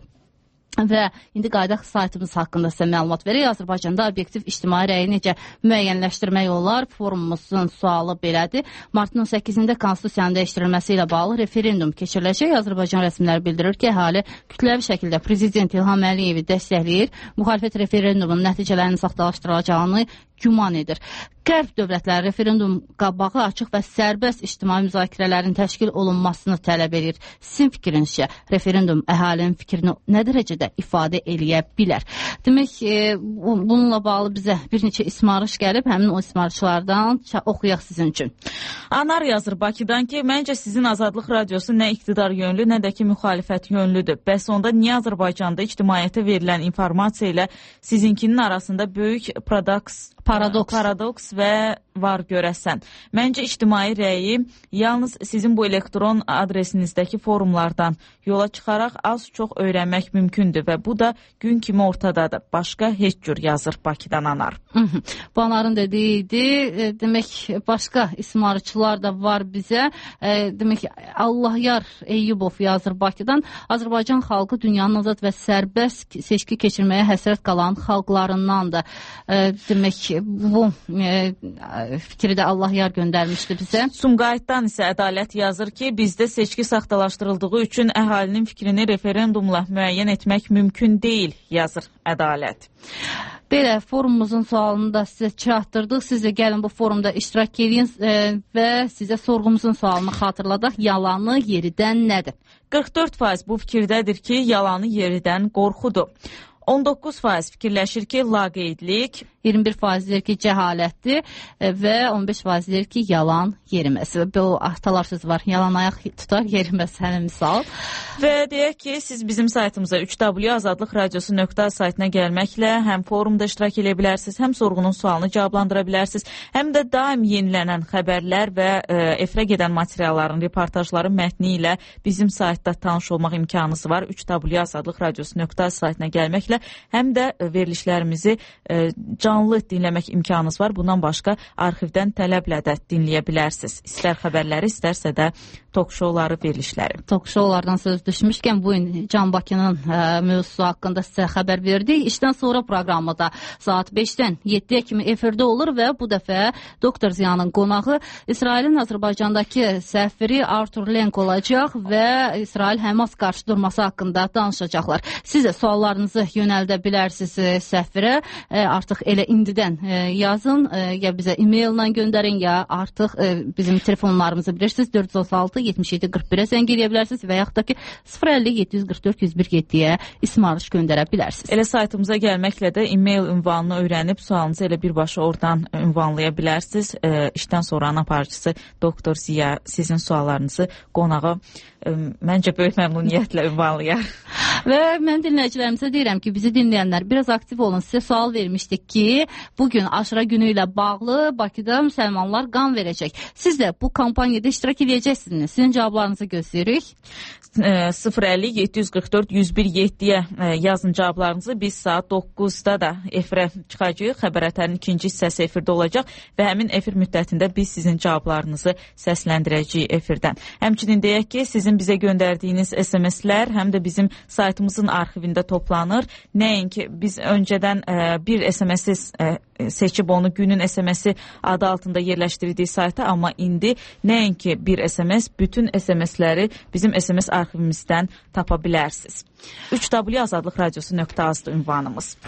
Və indi qaydaq saytımız haqqında sizə məlumat verək. Azərbaycanda obyektiv ictimai rəyi necə müəyyənləşdirmək olar? Forumumuzun sualı belədir. Martın on səkkizində konstitusiyanın dəyişdirilməsi ilə bağlı referendum keçiriləcək. Azərbaycan rəsmiləri bildirir ki, əhali kütləvi şəkildə Prezident İlham Əliyevi dəstəkləyir. Müxalifət referendumun nəticələrinin saxtalaşdırılacağını güman edir. Qərb dövlətləri referendum qabağı açıq və sərbəst ictimai müzakirələrin təşkil olunmasını tələb edir. Sizin fikrincə, referendum əhalinin fikrini nə dərəcədə ifadə eləyə bilər? Demək, e, bununla bağlı bizə bir neçə ismarış gəlib, həmin o ismarışlardan oxuyaq sizin üçün. Anar yazır Bakıdan ki, məncə sizin Azadlıq Radiosu nə iqtidar yönlü, nə də ki müxalifət yönlüdür. Bəs onda niyə Azərbaycanda ictimaiyyətə verilən informasiya ilə sizinkinin arasında böyük paradoks Paradoks. Paradoks və var görəsən. Məncə ictimai rəyi yalnız sizin bu elektron adresinizdəki forumlardan yola çıxaraq az-çox öyrənmək mümkündür və bu da gün kimi ortadadır. Başqa heç cür yazır Bakıdan Anar. Bu Anarın dediyi idi. E, demək, başqa ismarıçılar da var bizə. E, demək, Allahyar Eyyubov yazır Bakıdan. Azərbaycan xalqı dünyanın azad və sərbəst seçki keçirməyə həsrət qalan xalqlarındandır. E, demək, bu e, fikri də Allahyar göndərmişdi bizə. Sumqayıtdan isə Ədalət yazır ki, bizdə seçki saxtalaşdırıldığı üçün əhalinin fikrini referendumla müəyyən etmək mümkün deyil, yazır Ədalət. Belə forumumuzun sualını da sizə çatdırdıq. Siz də gəlin bu forumda iştirak edin e, və sizə sorğumuzun sualını xatırladaq. Yalanı yeridən nədir? qırx dörd faiz bu fikirdədir ki, yalanı yeridən qorxudur. on doqquz faiz fikirləşir ki, laqeydlik. iyirmi bir faiz deyir ki, cəhalətdir və on beş faiz deyir ki, yalan yeriməz. Bu atalar sözü var, yalan ayaq tutar, yeriməz, həmin misal. Və deyək ki, siz bizim saytımıza üç w azadlıq radiosu nöqtə saytına gəlməklə həm forumda iştirak edə bilərsiniz, həm sorğunun sualını cavablandıra bilərsiniz, həm də daim yenilənən xəbərlər və e, efirə gedən materialların, reportajların mətni ilə bizim saytda tanış olmaq imkanınız var. üç w azadlıq radiosu nöqtə saytına gəlməklə həm də verilişlərimizi e, canlı dinləmək imkanınız var. Bundan başqa arxivdən tələblə də dinləyə bilərsiniz. İstər xəbərləri, istərsə də tok-şouları, verilişləri. Tok-şoulardan söz düşmüşkən bu gün Can Bakının ə, mövzusu haqqında sizə xəbər verdik. İşdən sonra proqramı da saat beşdən yeddiyə kimi efirdə olur və bu dəfə Doktor Ziyanın qonağı İsrailin Azərbaycandakı səfiri Artur Lenk olacaq və İsrail-Həmas qarşıdurması haqqında danışacaqlar. Siz də suallarınızı yönəldə bilərsiniz səfirə. E, artıq elə indidən e, yazın, e, ya bizə e-maillə göndərin, ya artıq e, bizim telefonlarımızı bilirsiniz, dörd yüz otuz altı yetmiş yeddi qırx birə zəng edə bilərsiniz və yaxud da ki sıfır əlli yeddi yüz qırx dörd yüz bir yeddiyə ismarış göndərə bilərsiniz. Elə saytımıza gəlməklə də e-mail ünvanını öyrənib sualınızı elə birbaşa oradan ünvanlaya bilərsiniz. E, işdən sonra aparıcısı Doktor Ziya sizin suallarınızı qonağa e, məncə böyük məmnuniyyətlə ünvanlayar. Və mən dinləyicilərimizə deyirəm ki, bizi dinləyənlər biraz aktiv olun. Sizə sual vermişdik ki, bugün Aşura günü ilə bağlı Bakıda müsəlmanlar qan verəcək. Siz də bu kampaniyada iştirak edəcəksiniz. Sizin cavablarınızı gözləyirik. sıfır əlli yeddi yüz qırx dörd yüz bir yeddiyə yazın cavablarınızı. Biz saat doqquzda da efirə çıxacağıq. Xəbər ətərinin ikinci hissəsi efirdə olacaq və həmin efir müddətində biz sizin cavablarınızı səsləndirəcəyik efirdən. Həmçinin deyək ki, sizin bizə göndərdiyiniz S M S-lər həm də bizim saytımızın arxivində toplanır. Nəinki biz öncədən ə, bir S M S-i ə, seçib onu günün S M S-i adı altında yerləşdirdiyi sayta, amma indi nəinki bir S M S, bütün S M S-ləri bizim S M S arxivimizdən tapa bilərsiniz. üç w azadlıq radiosu nöqtə azdır ünvanımız.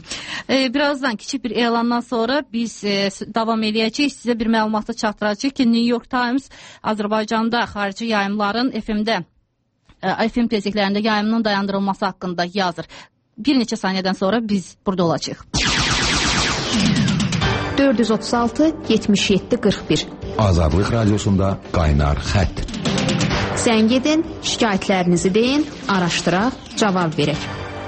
E, birazdan kiçik bir elandan sonra biz e, davam edəcəyik. Sizə bir məlumatı çatdıracaq ki, New York Times Azərbaycanda xarici yayımların F M-də F M tezliklərində yayımının dayandırılması haqqında yazır. Bir neçə saniyədən sonra biz burada olacağıq. dörd yüz otuz altı yetmiş yeddi qırx bir Azadlıq radiosunda qaynar xətt. Zəng edin, şikayətlərinizi deyin, araşdıraq, cavab verək.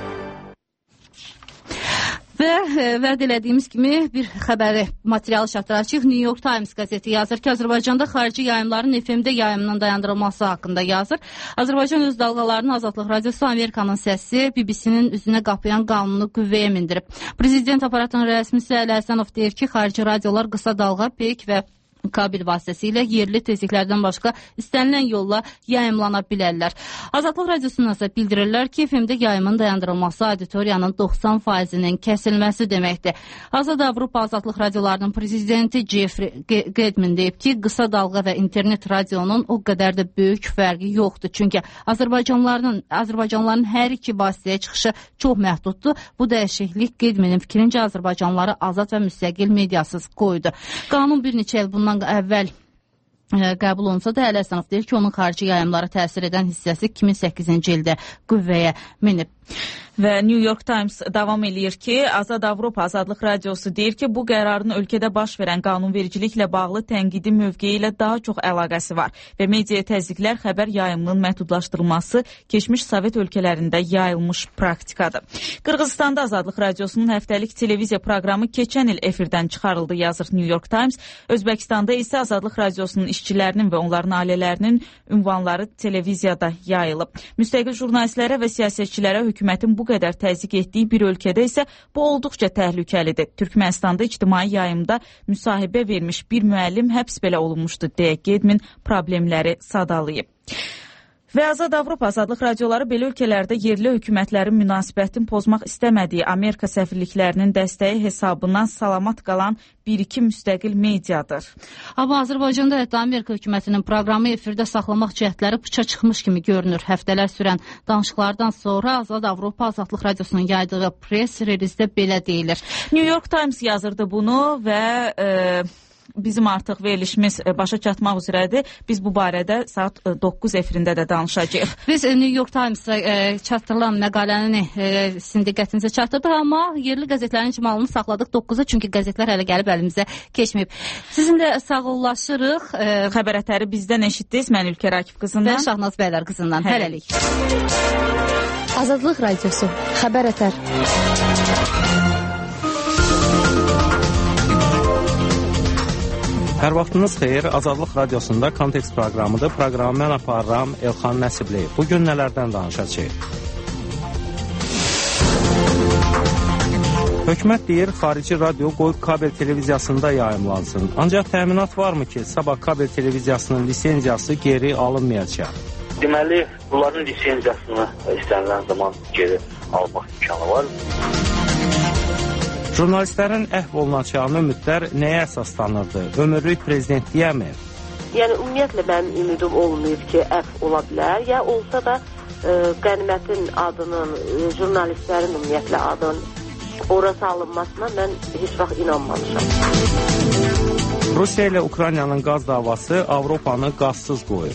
Və e, vəd elədiyimiz kimi bir xəbəri materialı çatdıracağıq. New York Times qəzeti yazır ki, Azərbaycanda xarici yayımların F M-də yayımının dayandırılması haqqında yazır. Azərbaycan öz dalğalarını Azadlıq Radiosu Amerikanın səsi B B C-nin üzünə qapayan qanunu qüvvəyə mindirib. Prezident aparatının rəsmisi Əli Həsənov deyir ki, xarici radiolar qısa dalğa, peyk və kabil vasitəsilə yerli tezliklərdən başqa istənilən yolla yayımlana bilərlər. Azadlıq Radiosundan isə bildirirlər ki, F M-də yayımın dayandırılması auditoriyanın doxsan faizinin kəsilməsi deməkdir. Azad Avropa Azadlıq Radiolarının prezidenti Jeffrey Gedmin deyib ki, qısa dalğa və internet radionun o qədər də böyük fərqi yoxdur. Çünki Azərbaycanlıların, Azərbaycanlıların hər iki vasitəyə çıxışı çox məhduddur. Bu dəyişiklik Gedminin fikrincə Azərbaycanlıları azad və müstəqil mediasız qoydu. Qanun bir neçə il bundan əvvəl ə, qəbul olunsa da Əli Həsənov deyir ki, onun xarici yayımlara təsir edən hissəsi iki min səkkizinci ildə qüvvəyə minib. Və New York Times davam eləyir ki, Azad Avropa Azadlıq Radiosu deyir ki, bu qərarın ölkədə baş verən qanunvericiliklə bağlı tənqidi mövqeyi ilə daha çox əlaqəsi var və media təzyiqlər xəbər yayımının məhdudlaşdırılması keçmiş Sovet ölkələrində yayılmış praktikadır. Qırğızstanda Azadlıq Radiosunun həftəlik televiziya proqramı keçən il efirdən çıxarıldı, yazır New York Times. Özbəkistanda isə Azadlıq Radiosunun işçilərinin və onların ailələrinin ünvanları televiziyada yayılıb. Müstəqil jurnalistlərə və siyasətçilərə hökumətin bu qədər təzyiq etdiyi bir ölkədə isə bu olduqca təhlükəlidir. Türkmənistanda ictimai yayımda müsahibə vermiş bir müəllim həbs belə olunmuşdu deyə Gedmin problemləri sadalayıb. Və Azad Avropa Azadlıq radioları belə ölkələrdə yerli hökumətlərin münasibətin pozmaq istəmədiyi Amerika səfirliklərinin dəstəyi hesabından salamat qalan bir-iki müstəqil mediadır. Amma Azərbaycanda hətta Amerika hökumətinin proqramı efirdə saxlamaq cəhdləri puça çıxmış kimi görünür. Həftələr sürən danışıqlardan sonra Azad Avropa Azadlıq radiosunun yaydığı press relizdə belə deyilir. New York Times yazırdı bunu və e, bizim artıq verilişimiz başa çatmaq üzrədir. Biz bu barədə saat doqquz efirində də danışacağıq. Biz New York Times-a e, çatdırılan məqaləni e, sizin diqqətinizə çatdırdıq, amma yerli qəzetlərin icmalını saxladıq doqquza, çünki qəzetlər hələ gəlib əlimizə keçməyib. Sizinlə sağollaşırıq. E, Xəbər ətəri bizdən eşitdiniz. Mən Ülkər Akif qızından və Şahnaz Bəylər qızından. Hələlik. Azadlıq radiosu. Xəbər ətər. Hər vaxtınız xeyir, Azadlıq radiosunda Kontekst proqramıdır. Proqramı mən aparıram Elxan Nəsibli. Bugün nələrdən danışacağıq? Hökumət deyir, xarici radio qoyub kabel televiziyasında yayımlansın. Ancaq təminat varmı ki, sabah kabel televiziyasının lisenziyası geri alınmayacaq? Deməli, bunların lisenziyasını istənilən zaman geri almaq imkanı var. Jurnalistlərin əhv olunacağı ümidlər nəyə əsaslanırdı? Ömürlük prezidentliyəmi? Yəni, ümumiyyətlə mənim ümidim olmayıb ki, əhv ola bilər. Ya olsa da e, qənimətin adının, e, jurnalistlərin ümumiyyətlə adının orası alınmasına mən heç vaxt inanmamışam. Rusiya ilə Ukraynanın qaz davası Avropanı qazsız qoyur.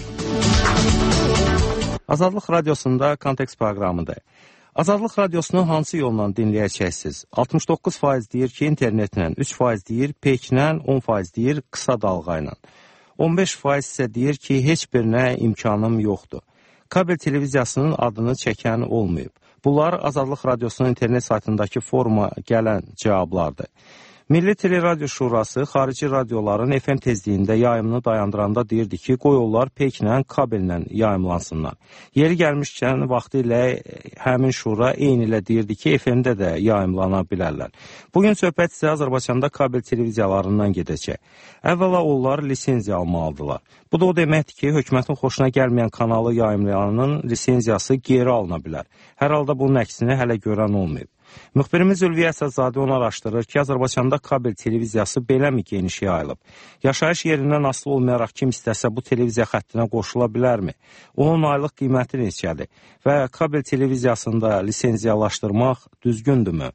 Azadlıq radiosunda Kontekst proqramıdır. Azadlıq radiosunu hansı yolla dinləyəcəksiniz? altmış doqquz faiz deyir ki, internetlə, üç faiz deyir peyklə, on faiz deyir qısa dalğa ilə. on beş faiz isə deyir ki, heç birinə imkanım yoxdur. Kabel televiziyasının adını çəkən olmayıb. Bunlar Azadlıq radiosunun internet saytındakı foruma gələn cavablardır. Milli Teleradio Şurası xarici radioların F M tezliyində yayımını dayandıranda deyirdi ki, qoy onlar peyklə, kabellə yayımlansınlar. Yeri gəlmişkən vaxtı ilə həmin şura eyni ilə deyirdi ki, F M-də də yayımlana bilərlər. Bugün söhbət isə Azərbaycanda kabel televiziyalarından gedəcək. Əvvəla onlar lisenziya almalıdırlar. Bu da o deməkdir ki, hökumətin xoşuna gəlməyən kanalı yayımlayanın lisenziyası geri alına bilər. Hər halda bunun əksini hələ görən olmayıb. Müxbirimiz Ülviyə Əsədzadə onu araşdırır ki, Azərbaycanda kabel televiziyası beləmi geniş yayılıb? Yaşayış yerindən asılı olmayaraq kim istəsə bu televiziya xəttinə qoşula bilərmi? Onun aylıq qiyməti neçədir? Və kabel televiziyasında lisenziyalaşdırmaq düzgündürmü?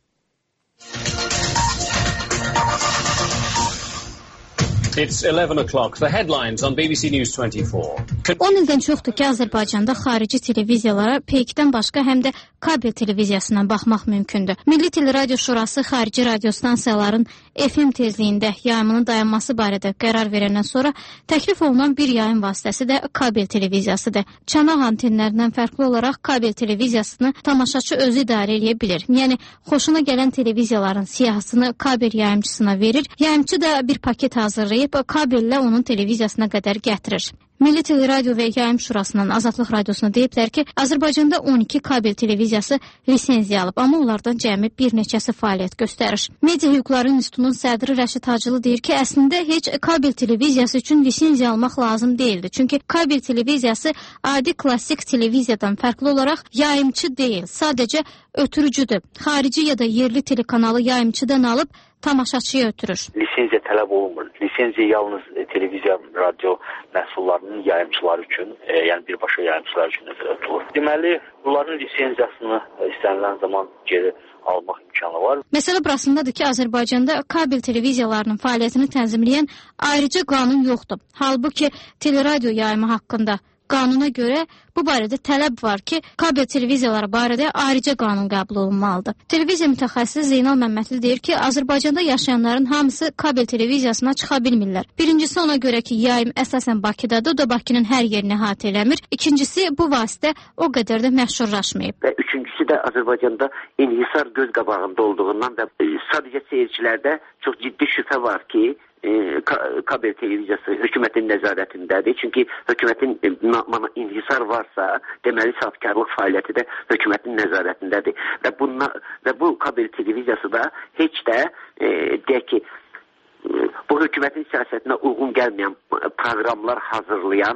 It's eleven o'clock. The headlines on B B C News twenty-four. on ildən çoxdur ki, Azərbaycanda xarici televiziyalara peykdən başqa həm də kabel televiziyasından baxmaq mümkündür. Milli Teleradio Şurası xarici radiostansiyaların F M tezliyində yayımının dayanması barədə qərar verəndən sonra təklif olunan bir yayım vasitəsi də kabel televiziyasıdır. Çanaq antenlərindən fərqli olaraq kabel televiziyasını tamaşaçı özü idarə edə bilir. Yəni, xoşuna gələn televiziyaların siyahısını kabel yayımçısına verir, yayımçı da bir paket hazırlayıb kabellə onun televiziyasına qədər gətirir. Milli Teleradio və Yayım Şurasının Azadlıq radiosuna deyiblər ki, Azərbaycanda on iki kabel televiziyası lisenziya alıb, amma onlardan cəmi bir neçəsi fəaliyyət göstərir. Media Hüquqları İnstitutunun sədri Rəşid Hacılı deyir ki, əslində heç kabel televiziyası üçün lisenziya almaq lazım deyildi. Çünki kabel televiziyası adi klassik televiziyadan fərqli olaraq yayımçı deyil, sadəcə ötürücüdür. Xarici ya da yerli telekanalı yayımçıdan alıb tamaşaçıya ötürür. Lisenziya tələb olunmur. Lisenziya yalnız e, televiziya, radio məhsullarının yayımçıları üçün, e, yəni birbaşa yayımçılar üçün ötürülür. Deməli, bunların lisenziyasını istənilən zaman geri almaq imkanı var. Məsələ burasındadır ki, Azərbaycanda kabel televiziyalarının fəaliyyətini tənzimləyən ayrıca qanun yoxdur. Halbuki teleradio yayımı haqqında qanuna görə bu barədə tələb var ki, kabel televiziyaları barədə ayrıca qanun qəbul olunmalıdır. Televiziya mütəxəssisi Zeynal Məmmədli deyir ki, Azərbaycanda yaşayanların hamısı kabel televiziyasına çıxa bilmirlər. Birincisi ona görə ki, yayım əsasən Bakıdadır, o da Bakının hər yerini əhatə eləmir. İkincisi, bu vasitə o qədər də məşhurlaşmayıb. Və üçüncüsü də Azərbaycanda inhisar göz qabağında olduğundan da e, sadəcə seyircilərdə çox ciddi şübhə var ki, E, kabel televiziyası hökumətin nəzarətindədir. Çünki hökumətin e, inhisar varsa, deməli sahibkarlıq fəaliyyəti də hökumətin nəzarətindədir. Və, bunla, və bu kabel televiziyası da heç də e, deyək ki, e, bu hökumətin siyasətinə uyğun gəlməyən proqramlar hazırlayan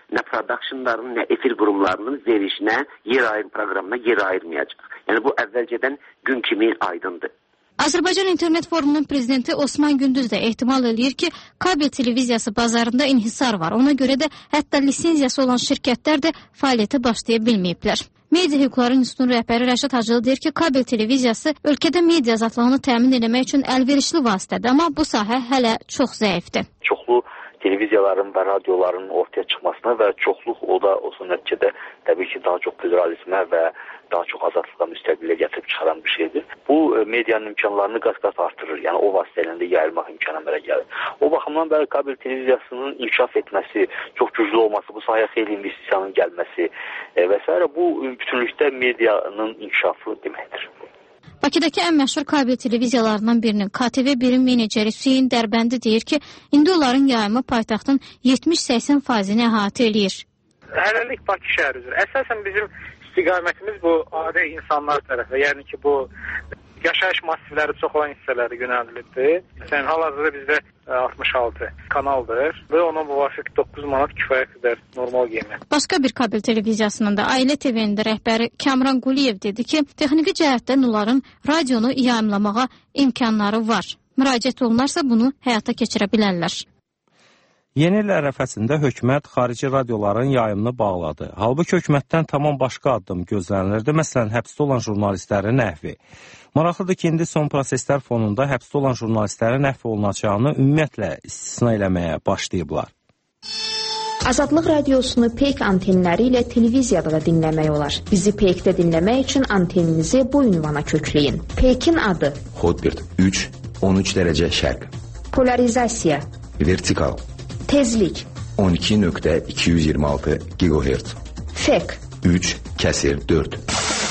nə productionların, nə efir qurumlarının verilişinə, yer ayırım proqramına yer ayırmayacaq. Yəni bu əvvəlcədən gün kimi aydındır. Azərbaycan İnternet Forumunun prezidenti Osman Gündüz də ehtimal eləyir ki, kabel televiziyası bazarında inhisar var. Ona görə də hətta lisenziyası olan şirkətlər də fəaliyyətə başlaya bilməyiblər. Media Hüquqları İnstitutunun rəhbəri Rəşad Hacılı deyir ki, kabel televiziyası ölkədə media azadlığını təmin etmək üçün əlverişli vasitədir, amma bu sahə hələ çox zəifdir. Çoxlu televiziyaların və radioların ortaya çıxmasına və çoxluq o da o son nəticədə təbii ki, daha çox pluralizmə və daha çox azadlığa, müstəqilliyə gətirib çıxaran bir şeydir. Bu medianın imkanlarını qat-qat artırır. Yəni o vasitələ də yayılmaq imkanı əmələ gəlir. O baxımdan bəli kabel televiziyasının inkişaf etməsi, çox güclü olması, bu sahəyə xeyli investisiyanın gəlməsi e, və s. bu bütünlükdə medianın inkişafı deməkdir. Bakıdakı ən məşhur kabel televiziyalarından birinin K T V birin meneceri Hüseyin Dərbəndi deyir ki, indi onların yayımı paytaxtın yetmiş səksən faizini əhatə eləyir. Hələlik Bakı şəhəri üzrə. Əsasən bizim istiqamətimiz bu adi insanlar tərəfə, yəni ki, bu yaşayış massivləri çox olan hissələri yönəldilibdir. Yəni, hal-hazırda bizdə altmış altı kanaldır və ona müvafiq doqquz manat kifayət qədər normal qiymət. Başqa bir kabel televiziyasının da Ailə T V-nin də rəhbəri Kamran Quliyev dedi ki, texniki cəhətdən onların radionu yayımlamağa imkanları var. Müraciət olunarsa bunu həyata keçirə bilərlər. Yeni il ərəfəsində hökumət xarici radioların yayımını bağladı. Halbuki hökumətdən tamam başqa addım gözlənilirdi. Məsələn, həbsdə olan jurnalistlərin əhvi. Maraqlıdır ki, indi son proseslər fonunda həbsdə olan jurnalistlərin əhv olunacağını ümumiyyətlə istisna eləməyə başlayıblar. Azadlıq radiosunu peyk antenləri ilə televiziyada da dinləmək olar. Bizi peykdə dinləmək üçün anteninizi bu ünvana kökləyin. Peykin adı Hotbird üç on üç dərəcə şərq. Polarizasiya Vertikal Tezlik on iki nöqtə iki yüz iyirmi altı gigahertz. Fek üç kəsir dörd.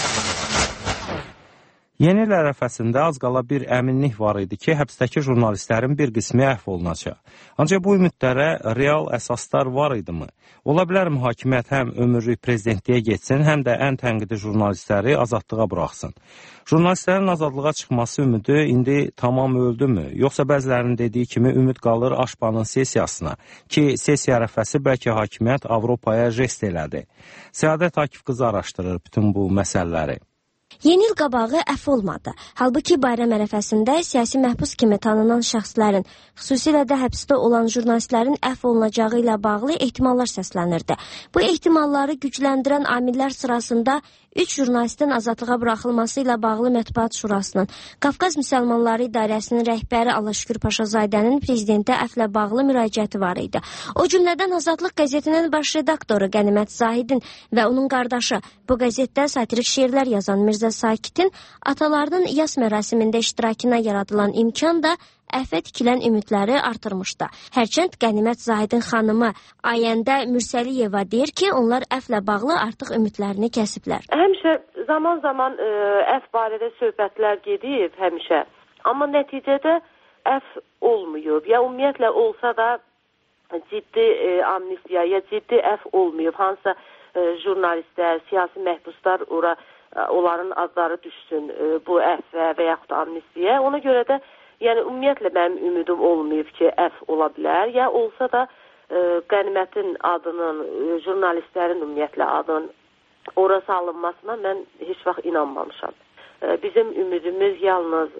Yeni il ərəfəsində az qala bir əminlik var idi ki, həbsdəki jurnalistlərin bir qismi əhv olunacaq. Ancaq bu ümidlərə real əsaslar var idimi? Ola bilər hakimiyyət həm ömürlük prezidentliyə getsin, həm də ən tənqidi jurnalistləri azadlığa buraxsın. Jurnalistlərin azadlığa çıxması ümidi indi tamam öldümü? Yoxsa bəzilərinin dediyi kimi ümid qalır Aşpanın sesiyasına ki, sesiya ərəfəsi bəlkə hakimiyyət Avropaya jest elədi. Səadət Akif qızı araşdırır bütün bu məsələləri. Yeni il qabağı əff olmadı. Halbuki bayram ərəfəsində siyasi məhbus kimi tanınan şəxslərin, xüsusilə də həbsdə olan jurnalistlərin əff olunacağı ilə bağlı ehtimallar səslənirdi. Bu ehtimalları gücləndirən amillər sırasında üç jurnalistin azadlığa buraxılması ilə bağlı Mətbuat Şurasının, Qafqaz Müsəlmanları İdarəsinin rəhbəri Alaşükür Paşazadənin prezidentə əflə bağlı müraciəti var idi. O cümlədən Azadlıq qəzetinin baş redaktoru Qənimət Zahidin və onun qardaşı, bu qəzetdə satirik şeirlər yazan Mirzə Sakitin atalarının yas mərasimində iştirakına yaradılan imkan da əffə tikilən ümidləri artırmışdı. Hərçənd Qənimət Zahidin xanımı Ayəndə Mürsəliyeva deyir ki, onlar əfflə bağlı artıq ümidlərini kəsiblər. Həmişə zaman-zaman əff barədə söhbətlər gedib həmişə. Amma nəticədə əff olmuyor. Ya ümumiyyətlə olsa da ciddi e, amnistiya, ya ciddi əff olmuyor. Hansısa e, jurnalistlər, siyasi məhbuslar ora onların adları düşsün e, bu əffə və yaxud amnistiyə. Ona görə də yəni ümumiyyətlə mənim ümidim olmayıb ki, əff ola bilər. Ya olsa da e, Qənimətin adının, e, jurnalistlərin ümumiyyətlə adının ora salınmasına mən heç vaxt inanmamışam. E, bizim ümidimiz yalnız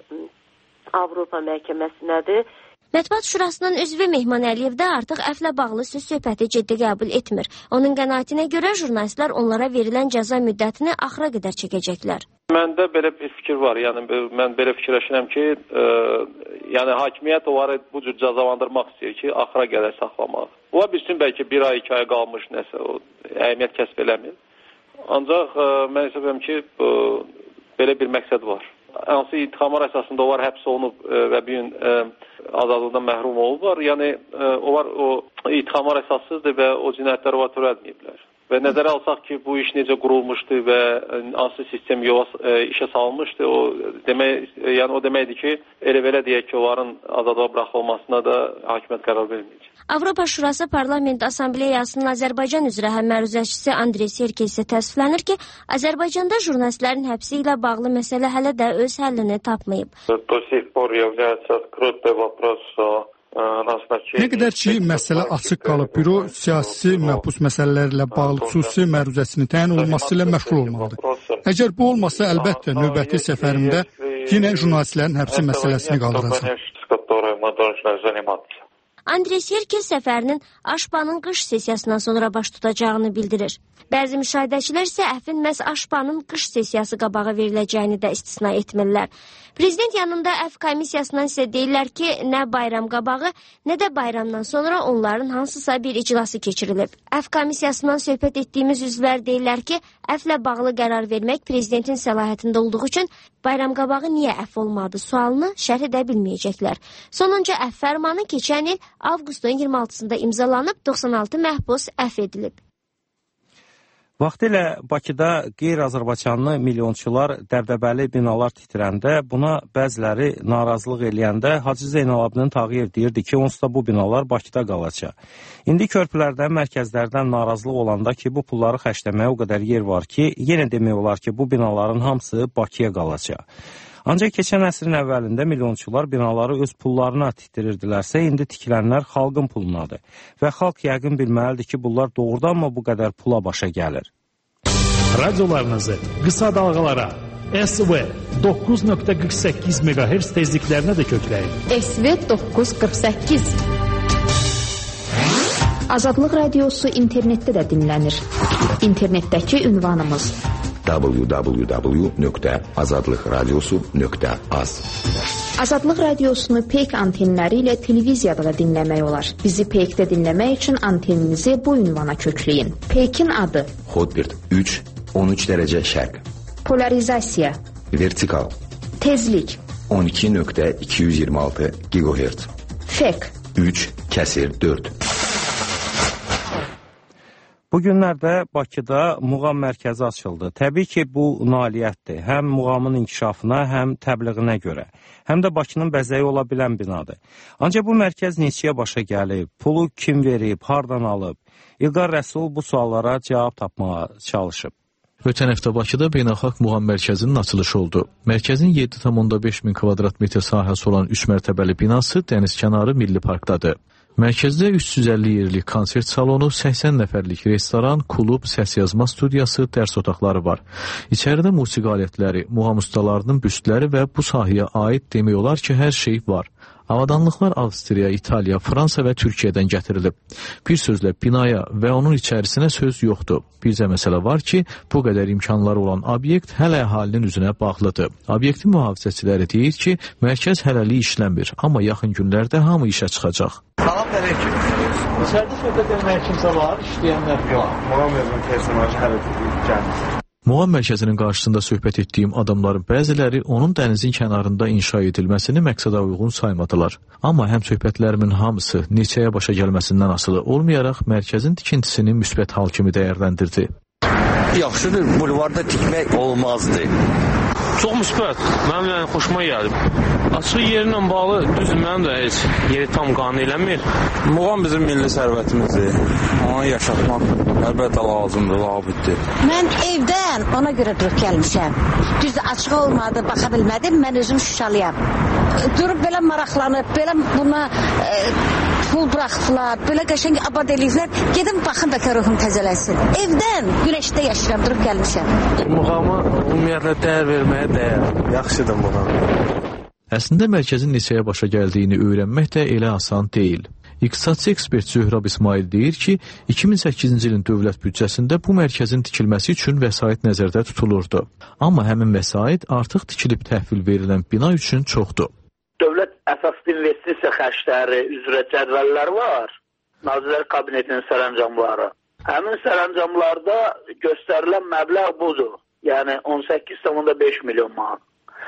Avropa məhkəməsinədir. Mətbuat Şurasının üzvü Mehman Əliyev də artıq əflə bağlı söz söhbəti ciddi qəbul etmir. Onun qənaətinə görə jurnalistlər onlara verilən cəza müddətini axıra qədər çəkəcəklər. Məndə belə bir fikir var. Yəni mən belə fikirləşirəm ki, e, yəni hakimiyyət onları bu cür cəzalandırmaq istəyir ki, axıra qədər saxlamaq. Ola bilsin bəlkə bir ay, iki ay qalmış nəsə o əhəmiyyət kəsb eləmir. Ancaq e, mən hesablayıram ki, e, belə bir məqsəd var. Hansı ittihamlar əsasında onlar həbs olunub e, və bir gün e, azadlıqdan məhrum olublar. Yəni e, onlar o ittihamlar əsassızdır və o cinayətləri onlar törətməyiblər. Və nəzərə alsaq ki, bu iş necə qurulmuşdu və hansı sistem yola e, işə salınmışdı, o demək, yəni o deməkdir ki, elə belə deyək ki, onların azadlığa buraxılmasına da hakimiyyət qərar verməyəcək. Avropa Şurası Parlament Assambleyasının Azərbaycan üzrə həmməruzəçisi Andrey Serkey isə təəssüflənir ki, Azərbaycanda jurnalistlərin həbsi ilə bağlı məsələ hələ də öz həllini tapmayıb. До сих пор является открытый вопрос о Nə qədər ki, məsələ açıq qalıb, büro siyasi məhbus məsələləri ilə bağlı xüsusi məruzəsinin təyin olunması ilə məşğul olmalıdır. Əgər bu olmasa, əlbəttə, növbəti səfərimdə yenə jurnalistlərin həbsi məsələsini qaldıracaq. Andrey Serkis səfərinin Aşpanın qış sessiyasından sonra baş tutacağını bildirir. Bəzi müşahidəçilər isə əfvin məhz Aşpanın qış sessiyası qabağı veriləcəyini də istisna etmirlər. Prezident yanında əf komissiyasından isə deyirlər ki, nə bayram qabağı, nə də bayramdan sonra onların hansısa bir iclası keçirilib. Əf komissiyasından söhbət etdiyimiz üzvlər deyirlər ki, əflə bağlı qərar vermək prezidentin səlahiyyətində olduğu üçün bayram qabağı niyə əf olmadı sualını şərh edə bilməyəcəklər. Sonuncu əf fərmanı keçən il avqustun iyirmi altısında imzalanıb, doxsan altı məhbus əf edilib. Vaxtilə Bakıda qeyri-Azərbaycanlı milyonçular dəbdəbəli binalar titrəndə, buna bəziləri narazılıq eləyəndə Hacı Zeynalabdin Tağıyev deyirdi ki, onsuz da bu binalar Bakıda qalacaq. İndi körpülərdən, mərkəzlərdən narazılıq olanda ki, bu pulları xərcləməyə o qədər yer var ki, yenə demək olar ki, bu binaların hamısı Bakıya qalacaq. Ancaq keçən əsrin əvvəlində milyonçular binaları öz pullarına titrirdilərsə, indi tikilənlər xalqın pulunadır. Və xalq yəqin bilməlidir ki, bunlar doğrudanmı bu qədər pula başa gəlir? Radiolarınızı qısa dalğalara S V doqquz nöqtə qırx səkkiz meqahertz tezliklərinə də kökləyin. S V doqquz qırx səkkiz. Azadlıq radiosu internetdə də dinlənir. İnternetdəki ünvanımız w w w nöqtə azadlıq radiosu nöqtə az. Azadlıq radiosunu Peyk antenləri ilə televiziyada da dinləmək olar. Bizi Peykdə dinləmək üçün anteninizi bu ünvana kökləyin. Peykin adı Hotbird üç on üç dərəcə şərq. Polarizasiya Vertikal Tezlik on iki nöqtə iki yüz iyirmi altı gigahertz. Fek üç kəsir dörd. Bu günlərdə Bakıda muğam mərkəzi açıldı. Təbii ki, bu nailiyyətdir. Həm muğamın inkişafına, həm təbliğinə görə. Həm də Bakının bəzəyi ola bilən binadır. Ancaq bu mərkəz neçəyə başa gəlib, pulu kim verib, hardan alıb? İlqar Rəsul bu suallara cavab tapmağa çalışıb. Ötən həftə Bakıda beynəlxalq muğam mərkəzinin açılışı oldu. Mərkəzin yeddi tam beş min kvadrat metr sahəsi olan üç mərtəbəli binası dənizkənarı Milli Parkdadır. Mərkəzdə üç yüz əlli yerlik konsert salonu, səksən nəfərlik restoran, klub, səs yazma studiyası, dərs otaqları var. İçəridə musiqi alətləri, muğam ustalarının büstləri və bu sahəyə aid demək olar ki, hər şey var. Avadanlıqlar Avstriya, İtaliya, Fransa və Türkiyədən gətirilib. Bir sözlə binaya və onun içərisinə söz yoxdur. Bircə məsələ var ki, bu qədər imkanları olan obyekt hələ əhalinin üzünə bağlıdır. Obyektin mühafizəçiləri deyir ki, mərkəz hələlik işləmir, amma yaxın günlərdə hamı işə çıxacaq. Salam, əleykum. İçəridə söhbət etmək kimsə var, işləyənlər var. Muğam mərkəzinin personajı hələ gəlmir. Muğam mərkəzinin qarşısında söhbət etdiyim adamların bəziləri onun dənizin kənarında inşa edilməsini məqsədə uyğun saymadılar. Amma həm söhbətlərimin hamısı neçəyə başa gəlməsindən asılı olmayaraq mərkəzin tikintisini müsbət hal kimi dəyərləndirdi. Yaxşıdır, bulvarda tikmək olmazdı. Çox müsbət, mənim yəni xoşuma gəlib. Açıq yerlə bağlı düzdür, mənim də heç yeri tam qane eləmir. Muğam bizim milli sərvətimizdir. Onu yaşatmaq əlbəttə lazımdır, labiddir. Mən evdən ona görə durub gəlmişəm. Düz açıq olmadı, baxa bilmədim, mən özüm Şuşalıyam. Durub belə maraqlanıb, belə buna e, pul buraxdılar, belə qəşəng abad eləyirlər, gedim baxın da ki, ruhum təzələnsin. Evdən güneşdə yaşayıram, durub gəlmişəm. Muğama ümumiyyətlə dəyər verməyə dəyər, yaxşıdır muğam. Əslində mərkəzin neçəyə başa gəldiyini öyrənmək də elə asan deyil. İqtisadçı ekspert Zöhrab İsmail deyir ki, iki min səkkizinci ilin dövlət büdcəsində bu mərkəzin tikilməsi üçün vəsait nəzərdə tutulurdu. Amma həmin vəsait artıq tikilib təhvil verilən bina üçün çoxdur. Dövlət əsaslı investisiya xərcləri üzrə cədvəllər var. Nazirlər Kabinetinin sərəncamları. Həmin sərəncamlarda göstərilən məbləğ budur. Yəni on səkkiz tam beş milyon manat.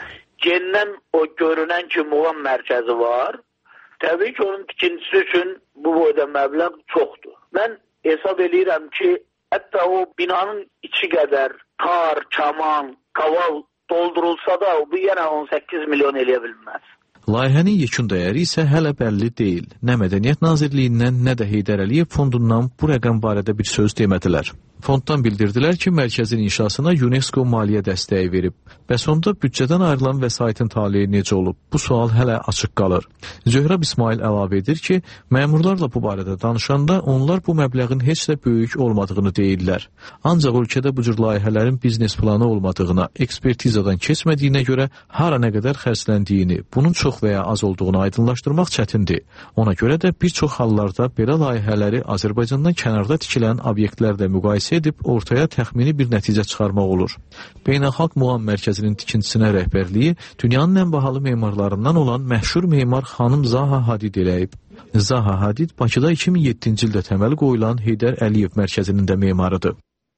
Gendən o görünən ki, muğam mərkəzi var. Təbii ki, onun tikintisi üçün bu boyda məbləğ çoxdur. Mən hesab edirəm ki, hətta o binanın içi qədər tar, kaman, kaval doldurulsa da bu yenə on səkkiz milyon eləyə bilməz. Layihənin yekun dəyəri isə hələ bəlli deyil. Nə Mədəniyyət Nazirliyindən, nə də Heydər Əliyev fondundan bu rəqəm barədə bir söz demədilər. Fonddan bildirdilər ki, mərkəzin inşasına UNESCO maliyyə dəstəyi verib. Bəs onda büdcədən ayrılan vəsaitin taleyi necə olub? Bu sual hələ açıq qalır. Zöhrəb İsmail əlavə edir ki, məmurlarla bu barədə danışanda onlar bu məbləğin heç də böyük olmadığını deyirlər. Ancaq ölkədə bu cür layihələrin biznes planı olmadığına, ekspertizadan keçmədiyinə görə hara nə qədər xərcləndiyini, bunun çox və ya az olduğunu aydınlaşdırmaq çətindir. Ona görə də bir çox hallarda belə layihələri Azərbaycandan kənarda tikilən obyektlərlə müqayisə edib ortaya təxmini bir nəticə çıxarmaq olur. Beynəlxalq Muğam Mərkəzinin tikintisinə rəhbərliyi dünyanın ən bahalı memarlarından olan məşhur memar xanım Zaha Hadid eləyib. Zaha Hadid Bakıda iki min yeddinci ildə təməli qoyulan Heydər Əliyev Mərkəzinin də memarıdır.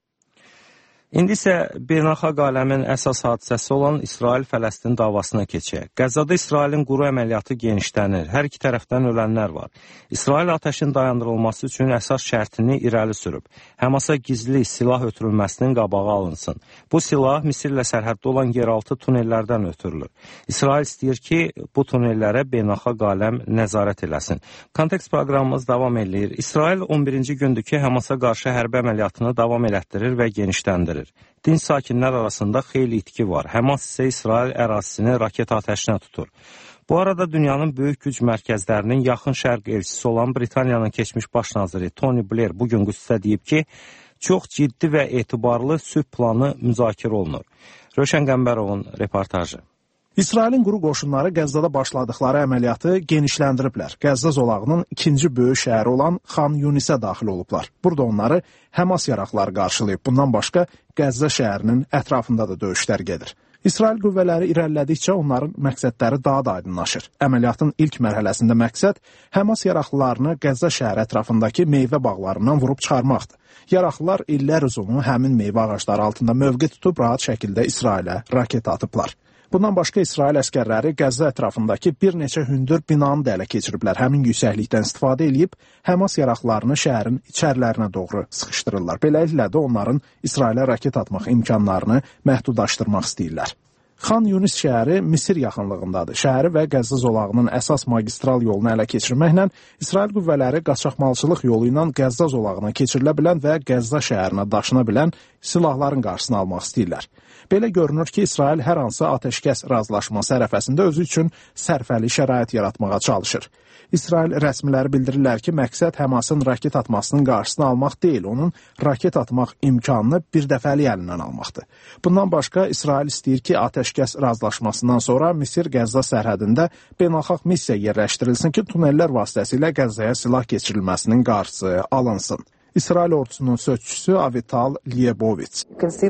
İndi isə beynəlxalq aləmin əsas hadisəsi olan İsrail-Fələstin davasına keçək. Qəzzada İsrailin quru əməliyyatı genişlənir. Hər iki tərəfdən ölənlər var. İsrail atəşin dayandırılması üçün əsas şərtini irəli sürüb. Həmasa gizli silah ötürülməsinin qabağı alınsın. Bu silah Misirlə sərhəddə olan yeraltı tunellərdən ötürülür. İsrail istəyir ki, bu tunellərə beynəlxalq aləm nəzarət eləsin. Kontekst proqramımız davam edir. İsrail on birinci gündür ki, Həmasa qarşı hərbi əməliyyatını davam elətdirir və genişləndirir. Dinc sakinlər arasında xeyli itki var. Həmas isə İsrail ərazisini raket atəşinə tutur. Bu arada dünyanın böyük güc mərkəzlərinin yaxın şərq elçisi olan Britaniyanın keçmiş baş naziri Tony Blair bugün Qüdsdə deyib ki, çox ciddi və etibarlı sülh planı müzakirə olunur. Rövşən Qəmbərovun reportajı. İsrailin quru qoşunları Qəzzada başladıqları əməliyyatı genişləndiriblər. Qəzza zolağının ikinci böyük şəhəri olan Xan Yunisə daxil olublar. Burada onları Həmas yaraqları qarşılayıb. Bundan başqa Qəzza şəhərinin ətrafında da döyüşlər gedir. İsrail qüvvələri irəlilədikcə onların məqsədləri daha da aydınlaşır. Əməliyyatın ilk mərhələsində məqsəd Həmas yaraqlılarını Qəzza şəhəri ətrafındakı meyvə bağlarından vurub çıxarmaqdır. Yaraqlılar illər uzunu həmin meyvə ağacları altında mövqe tutub rahat şəkildə İsrailə raket atıblar. Bundan başqa İsrail əskərləri Qəzza ətrafındakı bir neçə hündür binanı da ələ keçiriblər. Həmin yüksəklikdən istifadə edib Həmas yaraqlarını şəhərin içərilərinə doğru sıxışdırırlar. Beləliklə də onların İsrailə raket atmaq imkanlarını məhdudlaşdırmaq istəyirlər. Xan Yunis şəhəri Misir yaxınlığındadır. Şəhəri və Qəzza zolağının əsas magistral yolunu ələ keçirməklə İsrail qüvvələri qaçaqmalçılıq yolu ilə Qəzza zolağına keçirilə bilən və Qəzza şəhərinə daşına bilən silahların qarşısını almaq istəyirlər. Belə görünür ki, İsrail hər hansı atəşkəs razılaşması ərəfəsində özü üçün sərfəli şərait yaratmağa çalışır. İsrail rəsmiləri bildirirlər ki, məqsəd Həmasın raket atmasının qarşısını almaq deyil, onun raket atmaq imkanını bir dəfəlik əlindən almaqdır. Bundan başqa İsrail istəyir ki, atəşkəs razılaşmasından sonra Misir-Qəzza sərhədində beynəlxalq missiya yerləşdirilsin ki, tunellər vasitəsilə Qəzzaya silah keçirilməsinin qarşısı alınsın. İsrail ordusunun sözçüsü Avital Lyebovits.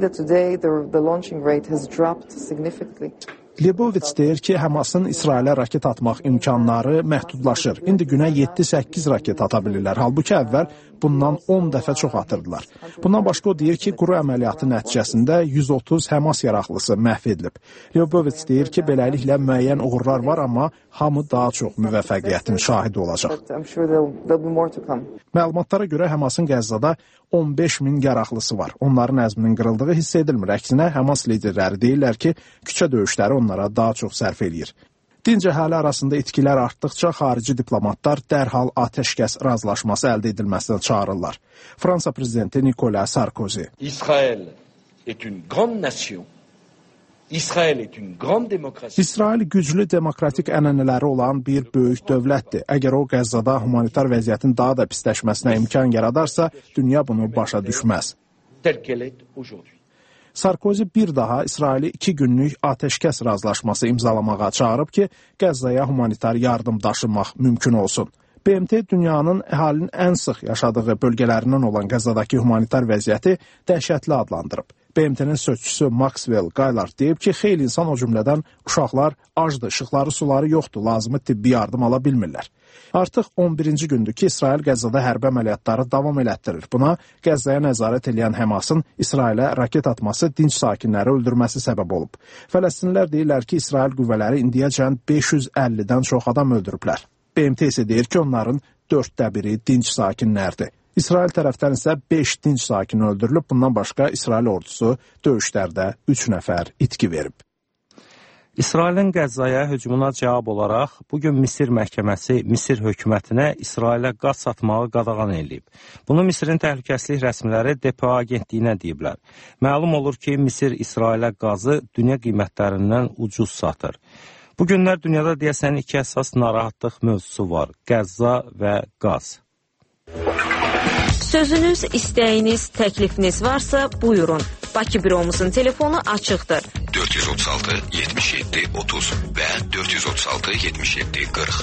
Lyebovits deyir ki, Həmasın İsrailə raket atmaq imkanları məhdudlaşır. İndi günə yeddi səkkiz raket ata bilirlər. Halbuki əvvəl bundan on dəfə çox atırdılar. Bundan başqa o deyir ki, quru əməliyyatı nəticəsində yüz otuz Həmas yaraqlısı məhv edilib. Lyebovits deyir ki, beləliklə müəyyən uğurlar var, amma hamı daha çox müvəffəqiyyətin şahidi olacaq. Məlumatlara görə Həmasın Qəzzada on beş min yaraqlısı var. Onların əzminin qırıldığı hiss edilmir. Əksinə, Həmas liderləri deyirlər ki, küçə döyüşləri onlara daha çox sərf eləyir. Dinc əhali arasında itkilər artdıqca xarici diplomatlar dərhal atəşkəs razılaşması əldə edilməsinə çağırırlar. Fransa prezidenti Nicolas Sarkozy. İsrail est une grande nation. İsrail est une grande démocratie. İsrail güclü demokratik ənənələri olan bir böyük dövlətdir. Əgər o Qəzzada humanitar vəziyyətin daha da pisləşməsinə imkan yaradarsa, dünya bunu başa düşməz. Tel qu'elle est aujourd'hui. Sarkozy bir daha İsraili iki günlük atəşkəs razılaşması imzalamağa çağırıb ki, Qəzzaya humanitar yardım daşınmaq mümkün olsun. B M T dünyanın əhalinin ən sıx yaşadığı bölgələrindən olan Qəzzadakı humanitar vəziyyəti dəhşətli adlandırıb. B M T'nin sözçüsü Maxwell Gaylard deyib ki, xeyli insan o cümlədən uşaqlar acdır, işıqları, suları yoxdur, lazımı tibbi yardım ala bilmirlər. Artıq on birinci gündür ki, İsrail Qəzzada hərbi əməliyyatları davam elətdirir. Buna Qəzzaya nəzarət edən Həmasın İsrailə raket atması dinc sakinləri öldürməsi səbəb olub. Fələstinlilər deyirlər ki, İsrail qüvvələri indiyəcən beş yüz əllidən çox adam öldürüblər. B M T isə deyir ki, onların dörddə biri dinc sakinlərdir. İsrail tərəfdən isə beş dinc sakin öldürülüb, bundan başqa İsrail ordusu döyüşlərdə üç nəfər itki verib. İsrailin Qəzzaya hücumuna cavab olaraq bugün Misir məhkəməsi Misir hökumətinə İsrailə qaz satmağı qadağan edib. Bunu Misirin təhlükəsizlik rəsmiləri D P A agentliyinə deyiblər. Məlum olur ki, Misir İsrailə qazı dünya qiymətlərindən ucuz satır. Bu günlər dünyada deyəsən iki əsas narahatlıq mövzusu var: Qəzza və qaz. Sözünüz, istəyiniz, təklifiniz varsa buyurun. Bakı büromuzun telefonu açıqdır. dörd yüz otuz altı yetmiş yeddi otuz və dörd yüz otuz altı yetmiş yeddi qırx.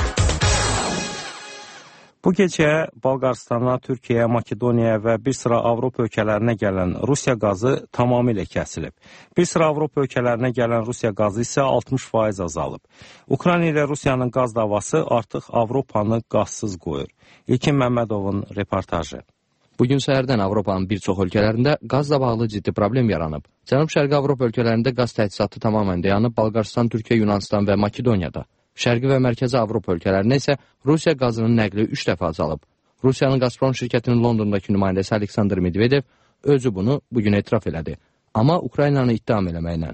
Bu gecə Bolqarıstana, Türkiyəyə, Makedoniyaya və bir sıra Avropa ölkələrinə gələn Rusiya qazı tamamilə kəsilib. Bir sıra Avropa ölkələrinə gələn Rusiya qazı isə altmış faiz azalıb. Ukrayna ilə Rusiyanın qaz davası artıq Avropanı qazsız qoyur. İlkin Məmmədovun reportajı. Bugün səhərdən Avropanın bir çox ölkələrində qazla bağlı ciddi problem yaranıb. Cənub-Şərqi Avropa ölkələrində qaz təchizatı tamamilə dayanıb, Bolqarıstan, Türkiyə, Yunanistan və Makedoniyada. Şərqi və Mərkəzi Avropa ölkələrində isə Rusiya qazının nəqli üç dəfə azalıb. Rusiyanın Gazprom şirkətinin Londondakı nümayəndəsi Aleksandr Medvedev özü bunu bugün etiraf elədi. Amma Ukraynanı ittiham eləməklə.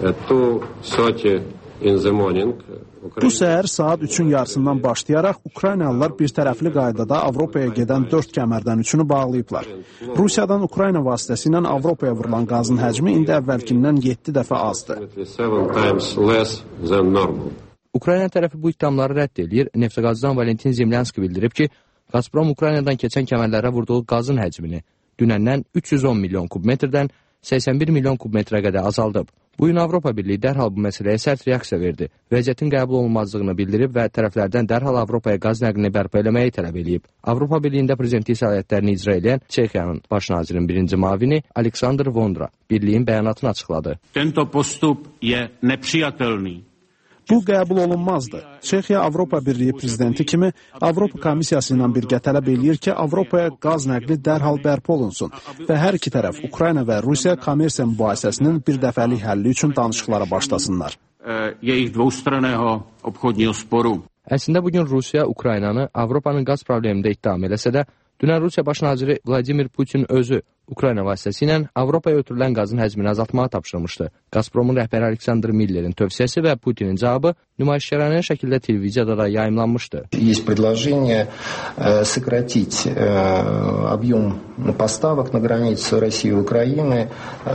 Bu səhər saat üçün yarısından başlayaraq Ukraynalılar bir tərəfli qaydada Avropaya gedən dörd kəmərdən üçünü bağlayıblar. Rusiyadan Ukrayna vasitəsilə Avropaya vurulan qazın həcmi indi əvvəlkindən yeddi dəfə azdır. Ukrayna tərəfi bu ittihamları rədd edir. Neftogazdan Valentin Zemlyanski bildirib ki, Gazprom Ukraynadan keçən kəmərlərə vurduğu qazın həcmini dünəndən üç yüz on milyon kubmetrdən səksən bir milyon kubmetrə qədər azaldıb. Bu gün Avropa Birliyi dərhal bu məsələyə sərt reaksiya verdi. Vəziyyətin qəbul olunmazlığını bildirib və tərəflərdən dərhal Avropaya qaz nəqlini bərpa eləməyi tələb edib. Avropa Birliyində prezidentlik səlahiyyətlərini icra edən Çexiyanın baş nazirinin birinci mavini Aleksandr Vondra birliyin bəyanatını açıqladı. Tento postup je nepřijatelný. Bu qəbul olunmazdır. Çexiya Avropa Birliyi prezidenti kimi Avropa Komissiyası ilə birgə tələb eləyir ki, Avropaya qaz nəqli dərhal bərpa olunsun və hər iki tərəf Ukrayna və Rusiya kommersiya mübahisəsinin bir dəfəlik həlli üçün danışıqlara başlasınlar. Əslində bugün Rusiya Ukraynanı Avropanın qaz problemində ittiham eləsə də, dünən Rusiya baş naziri Vladimir Putin özü Ukrayna vasitəsilə Avropaya ötürülən qazın həcmini azaltmağa tapşırmışdı. Gazpromun rəhbəri Aleksandr Miller'in tövsiyəsi və Putinin cavabı nümayişkərانə şəkildə televiziyada da yayımlanmışdı. Есть предложение сократить объем поставок на границе России и Украины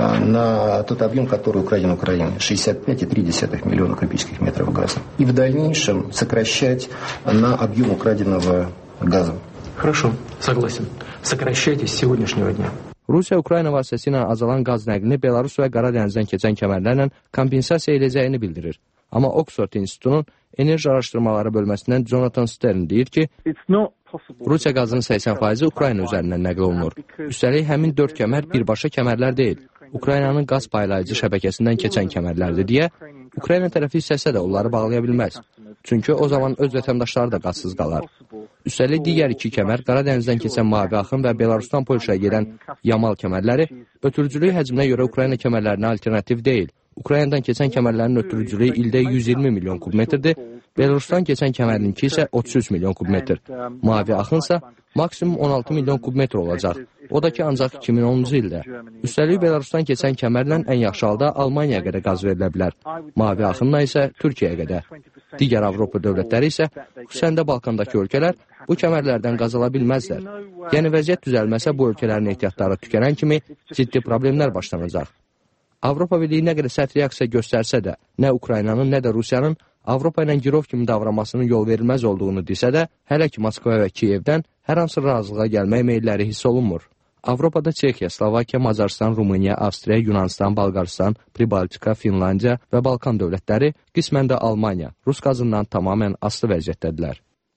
на тот объем, который Украина Украина, шестьдесят пять и три десятых миллиона кубических метров газа. И в дальнейшем сокращать на объем украденного газа. Хорошо, согласен. Сокращайте с сегодняшнего дня. Rusiya Ukrayna vasitəsilə azalan qaz nəqlini Belarus və Qaradənizdən keçən kəmərlərlə kompensasiya edəcəyini bildirir. Amma Oxford İnstitutunun Enerji Araşdırmaları bölməsindən Jonathan Stern deyir ki, Rusiya qazının səksən faizi Ukrayna üzərindən nəql olunur. Üstəlik, həmin dörd kəmər birbaşa kəmərlər deyil, Ukraynanın qaz paylayıcı şəbəkəsindən keçən kəmərlərdir deyə Ukrayna tərəfi istəsə də onları bağlaya bilməz. Çünki o zaman öz vətəndaşları da qazsız qalar. Üstəlik, digər iki kəmər Qaradənizdən keçən Mavi Axın və Belarusdan Polşaya gedən Yamal kəmərləri ötürücülük həcminə görə Ukrayna kəmərlərinə alternativ deyil. Ukraynadan keçən kəmərlərin ötürücülüyü ildə yüz iyirmi milyon kubmetrdir, Belarusdan keçən kəmərinki isə otuz üç milyon kubmetr. Mavi Axınsa maksimum on altı milyon kubmetr olacaq. O da ki, ancaq iki min onuncu ildə. Üstəlik, Belarusdan keçən kəmərlə ən yaxşı halda Almaniyaya qədər qaz verilə bilər. Mavi Axınla isə Türkiyəyə qədər. Digər Avropa dövlətləri isə, xüsusən də Balkandakı ölkələr, bu kəmərlərdən qaz ala bilməzlər. Yəni, vəziyyət düzəlməsə bu ölkələrin ehtiyatları tükənən kimi ciddi problemlər başlanacaq. Avropa Birliyi nə qədər sərt reaksiya göstərsə də, nə Ukraynanın, nə də Rusiyanın Avropa ilə girov kimi davranmasının yol verilməz olduğunu desə də, hələ ki Moskva və Kiyevdən hər hansı razılığa gəlmək meylləri hiss olunmur. Avropada Çexiya, Slovakiya, Macaristan, Rumıniya, Avstriya, Yunanistan, Bolqarıstan, Pribaltika, Finlandiya və Balkan dövlətləri, qismən də Almaniya, Rus qazından tamamilə asılı vəziyyətdədirlər.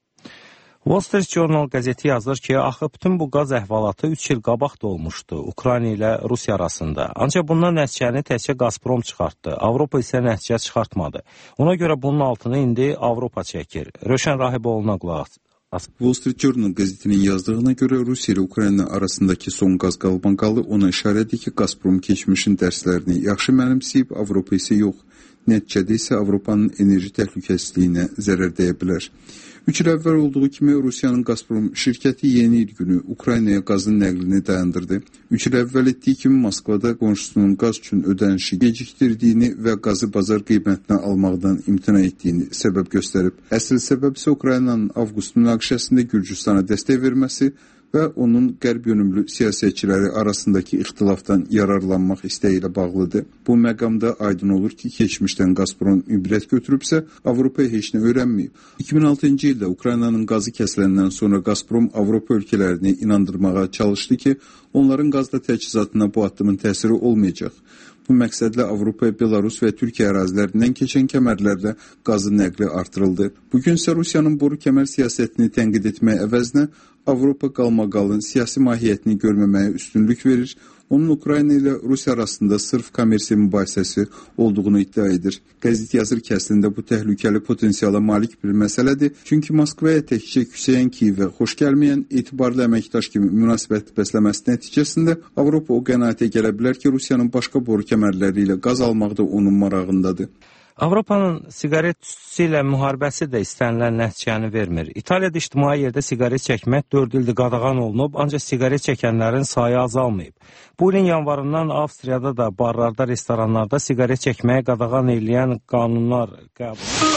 Wall Street Journal qəzeti yazır ki, axı bütün bu qaz əhvalatı üç il qabaq da olmuşdu Ukrayna ilə Rusiya arasında. Ancaq bundan nəticəni təkcə Gazprom çıxartdı. Avropa isə nəticə çıxartmadı. Ona görə bunun altını indi Avropa çəkir. Röşən Rahiboğlu'na qulaq as. Wall Street Journal qəzetinin yazdığına görə Rusiya ilə Ukrayna arasındakı son qaz qalbanqalı ona işarədir ki, Gazprom keçmişin dərslərini yaxşı mənimsəyib, Avropa isə yox. Nəticədə isə Avropanın enerji təhlükəsizliyinə zərər dəyə bilər. Üç il əvvəl olduğu kimi Rusiyanın Gazprom şirkəti yeni il günü Ukraynaya qazın nəqlini dayandırdı. Üç il əvvəl etdiyi kimi Moskvada qonşusunun qaz üçün ödənişi gecikdirdiyini və qazı bazar qiymətinə almaqdan imtina etdiyini səbəb göstərib. Əsl səbəb isə Ukraynanın avqust münaqişəsində Gürcüstana dəstək verməsi və onun qərb yönümlü siyasətçiləri arasındakı ixtilafdan yararlanmaq istəyi ilə bağlıdır. Bu məqamda aydın olur ki, keçmişdən Gazprom ibrət götürübsə, Avropaya heç nə öyrənməyib. iki min altıncı ildə Ukraynanın qazı kəsiləndən sonra Gazprom Avropa ölkələrini inandırmağa çalışdı ki, onların qazda təchizatına bu addımın təsiri olmayacaq. Bu məqsədlə Avropaya Belarus və Türkiyə ərazilərindən keçən kəmərlərlə qazın nəqli artırıldı. Bugün isə Rusiyanın boru kəmər siyasətini tənqid etmək əvəzinə Avropa qalmaqalın siyasi mahiyyətini görməməyə üstünlük verir. Onun Ukrayna ilə Rusiya arasında sırf kommersiya mübahisəsi olduğunu iddia edir. Qəzet yazır ki, əslində bu təhlükəli potensiala malik bir məsələdir. Çünki Moskvaya təkcə küsəyən Kiyevə xoş gəlməyən etibarlı əməkdaş kimi münasibət bəsləməsi nəticəsində Avropa o qənaətə gələ bilər ki, Rusiyanın başqa boru kəmərləri ilə qaz almaq da onun marağındadır. Avropanın siqaret tüstüsü ilə müharibəsi də istənilən nəticəni vermir. İtaliyada ictimai yerdə siqaret çəkmək dörd ildir qadağan olunub, ancaq siqaret çəkənlərin sayı azalmayıb. Bu ilin yanvarından Avstriyada da barlarda, restoranlarda siqaret çəkməyə qadağan edən qanunlar qəbul